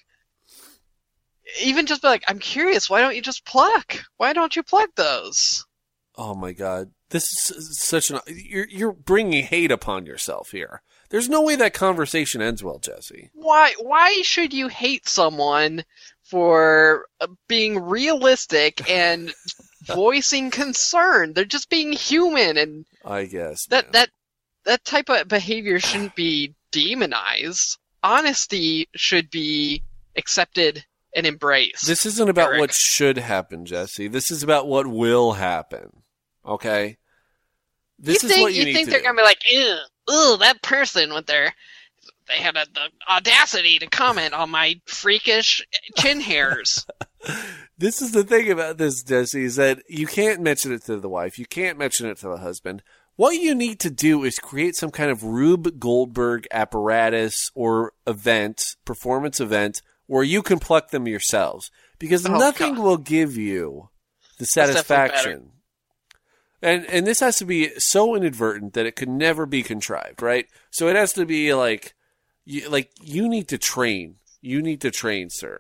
even just be like, I'm curious. Why don't you just pluck? Why don't you pluck those? Oh my God, this is such an. You're bringing hate upon yourself here. There's no way that conversation ends well, Jesse. Why should you hate someone for being realistic and voicing concern? They're just being human, and I guess that type of behavior shouldn't be demonized. Honesty should be accepted and embraced. This isn't about Eric. what should happen, Jesse. This is about what will happen. Okay? This is what you need think to they're do. gonna be like, ew, that person with they had the audacity to comment on my freakish chin hairs. This is the thing about this, Jesse, is that you can't mention it to the wife. You can't mention it to the husband. What you need to do is create some kind of Rube Goldberg apparatus or event, performance event, where you can pluck them yourselves. Because nothing God. will give you the That's definitely satisfaction. And this has to be so inadvertent that it could never be contrived, right? So it has to be like you need to train. You need to train, sir.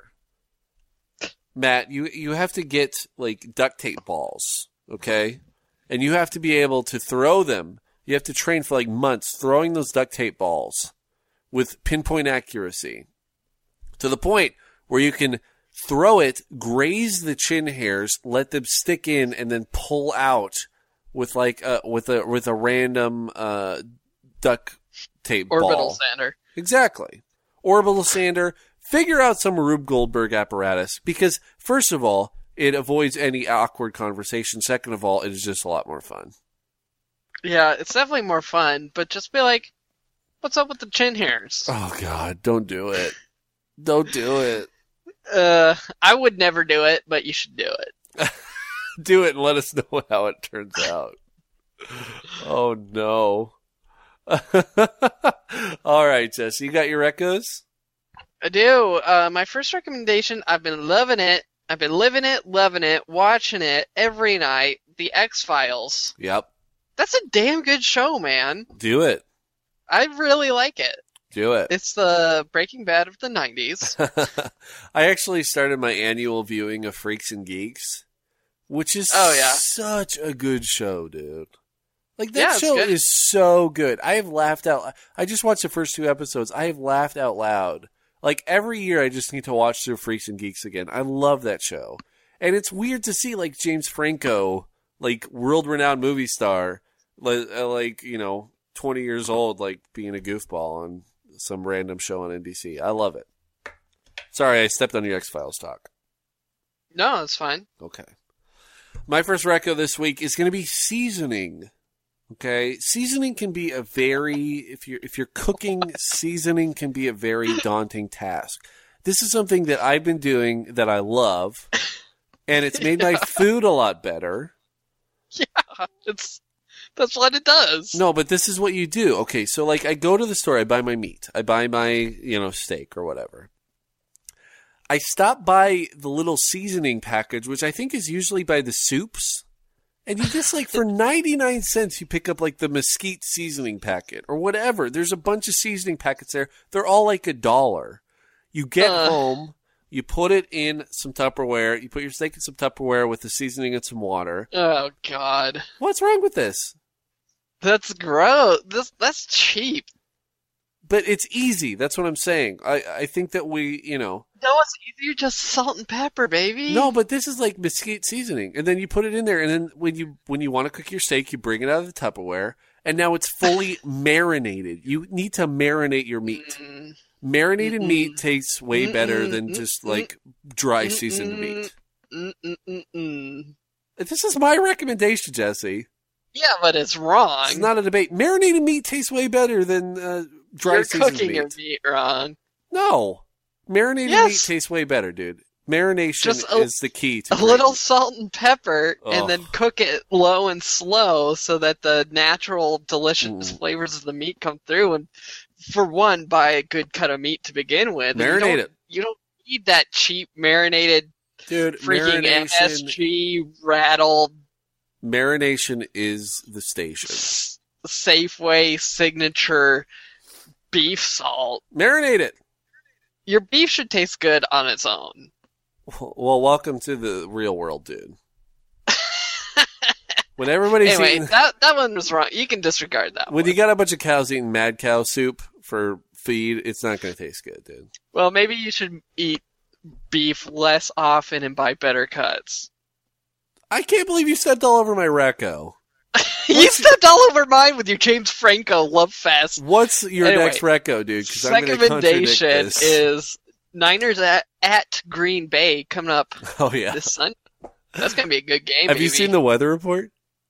Matt, you have to get like duct tape balls, okay? And you have to be able to throw them. You have to train for like months throwing those duct tape balls with pinpoint accuracy to the point where you can throw it, graze the chin hairs, let them stick in, and then pull out with like with a random duct tape Orbital ball. sander. Exactly. Orbital sander. Figure out some Rube Goldberg apparatus because, first of all, it avoids any awkward conversation. Second of all, it is just a lot more fun. Yeah, it's definitely more fun, but just be like, what's up with the chin hairs? Oh, God. Don't do it. Don't do it. I would never do it, but you should do it. Do it and let us know how it turns out. Oh, no. All right, Jess. You got your recos? I do. My first recommendation, I've been loving it. I've been living it, loving it, watching it every night. The X-Files. Yep. That's a damn good show, man. Do it. I really like it. Do it. It's the Breaking Bad of the 90s. I actually started my annual viewing of Freaks and Geeks, which is such a good show, dude. Like, that show is so good. I have laughed out. I just watched the first 2 episodes. I have laughed out loud. Like, every year I just need to watch through Freaks and Geeks again. I love that show. And it's weird to see, like, James Franco, like, world-renowned movie star, like, 20 years old, like, being a goofball on some random show on NBC. I love it. Sorry, I stepped on your X-Files talk. No, it's fine. Okay. My first reco this week is going to be seasoning. Okay, seasoning can be a if you're cooking, seasoning can be a very daunting task. This is something that I've been doing that I love, and it's made my food a lot better. Yeah, that's what it does. No, but this is what you do. Okay, so like I go to the store, I buy my meat, I buy my steak or whatever. I stop by the little seasoning package, which I think is usually by the soups. And you just like for 99 cents, you pick up like the mesquite seasoning packet or whatever. There's a bunch of seasoning packets there. They're all like $1. You get home, You put it in some Tupperware. You put your steak in some Tupperware with the seasoning and some water. Oh, God. What's wrong with this? That's gross. That's cheap. But it's easy. That's what I'm saying. I think that we, No, it's easier just salt and pepper, baby. No, but this is like mesquite seasoning. And then you put it in there. And then when you want to cook your steak, you bring it out of the Tupperware. And now it's fully marinated. You need to marinate your meat. Marinated meat tastes way better than just like dry seasoned meat. This is my recommendation, Jesse. Yeah, but it's wrong. It's not a debate. Marinated meat tastes way better than dry seasoned meat. You're cooking your meat wrong. No. Marinated meat tastes way better, dude. Marination is the key to a little salt and pepper, and then cook it low and slow so that the natural, delicious flavors of the meat come through. And for one, buy a good cut of meat to begin with. Marinate it. You don't need that cheap marinated, freaking MSG rattled. Marination is the station. Safeway signature beef salt. Marinate it. Your beef should taste good on its own. Well, welcome to the real world, dude. When everybody's eating... that one was wrong. You can disregard that When you got a bunch of cows eating mad cow soup for feed, it's not going to taste good, dude. Well, maybe you should eat beef less often and buy better cuts. I can't believe you stepped all over my reco. You stepped all over mine with your James Franco love fest. What's your next reco, dude? Because I'm going to contradict this. Is Niners at Green Bay coming up this Sunday. That's going to be a good game. Have you seen the weather report?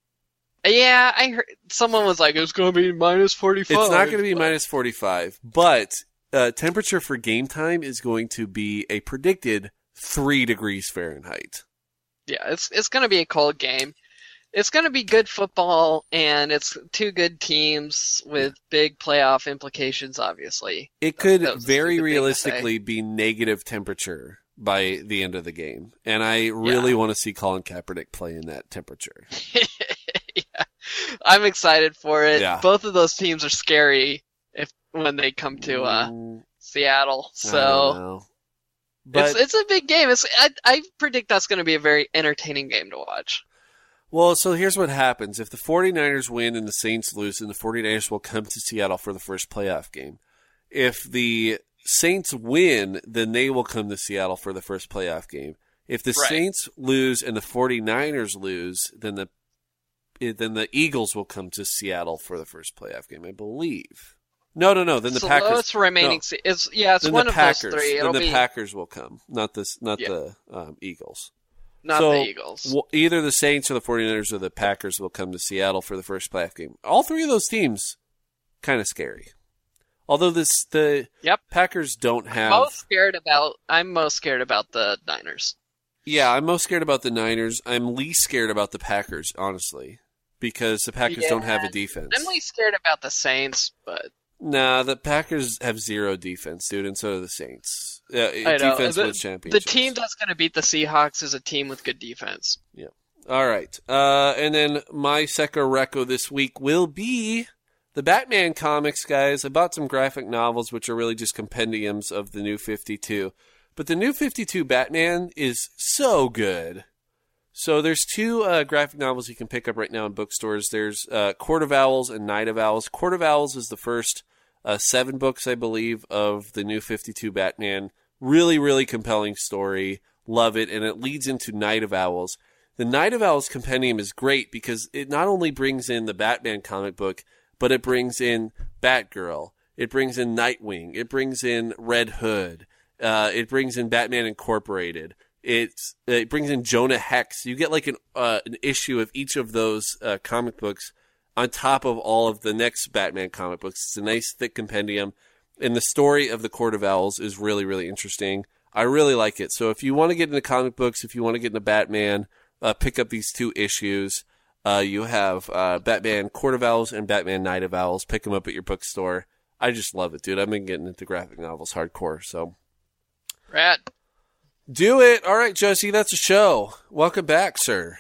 Yeah, I heard someone was like, it's going to be minus 45. It's not going to be minus 45, but temperature for game time is going to be a predicted 3 degrees Fahrenheit. Yeah, it's going to be a cold game. It's going to be good football, and it's two good teams with big playoff implications, obviously. It could very realistically be negative temperature by the end of the game, and I really want to see Colin Kaepernick play in that temperature. Yeah, I'm excited for it. Yeah. Both of those teams are scary when they come to Seattle, so but it's a big game. I predict that's going to be a very entertaining game to watch. Well, so here's what happens. If the 49ers win and the Saints lose, then the 49ers will come to Seattle for the first playoff game. If the Saints win, then they will come to Seattle for the first playoff game. If the Saints lose and the 49ers lose, then the Eagles will come to Seattle for the first playoff game, I believe. No. Then the Packers. Lowest remaining. No. It's one of those three. Then the Packers will come, not the Eagles. Not the Eagles. Either the Saints or the 49ers or the Packers will come to Seattle for the first playoff game. All three of those teams, kind of scary. Although the Packers don't have... I'm most scared about the Niners. Yeah, I'm most scared about the Niners. I'm least scared about the Packers, honestly. Because the Packers don't have a defense. I'm least scared about the Saints, but... Nah, the Packers have zero defense, dude, and so do the Saints. I know. Defense wins championships. The team that's going to beat the Seahawks is a team with good defense. Yeah. All right. And then my Secco Reco this week will be the Batman comics, guys. I bought some graphic novels, which are really just compendiums of the New 52. But the New 52 Batman is so good. So there's two graphic novels you can pick up right now in bookstores. There's Court of Owls and Night of Owls. Court of Owls is the first 7 books, I believe, of the New 52 Batman. Really, really compelling story. Love it. And it leads into Night of Owls. The Night of Owls compendium is great because it not only brings in the Batman comic book, but it brings in Batgirl. It brings in Nightwing. It brings in Red Hood. It brings in Batman Incorporated. It brings in Jonah Hex. You get like an issue of each of those comic books on top of all of the next Batman comic books. It's a nice thick compendium. And the story of the Court of Owls is really, really interesting. I really like it. So if you want to get into comic books, if you want to get into Batman, pick up these 2 issues. You have Batman Court of Owls and Batman Night of Owls. Pick them up at your bookstore. I just love it, dude. I've been getting into graphic novels hardcore. So, Rad. Do it. All right, Josie, that's a show. Welcome back, sir.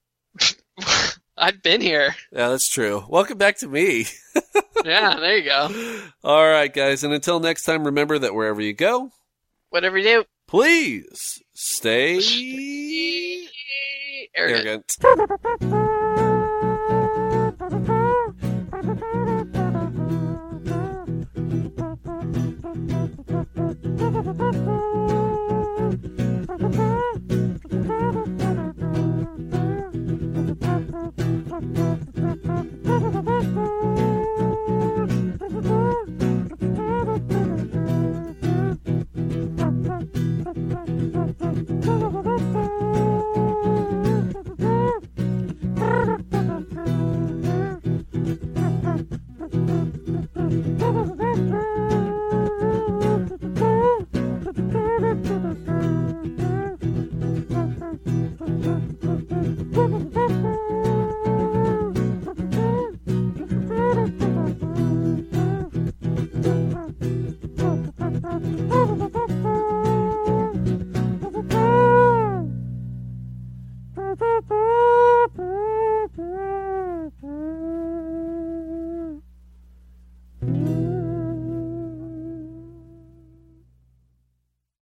I've been here. Yeah, that's true. Welcome back to me. Yeah, there you go. All right, guys. And until next time, remember that wherever you go, whatever you do, Please stay Arrogant.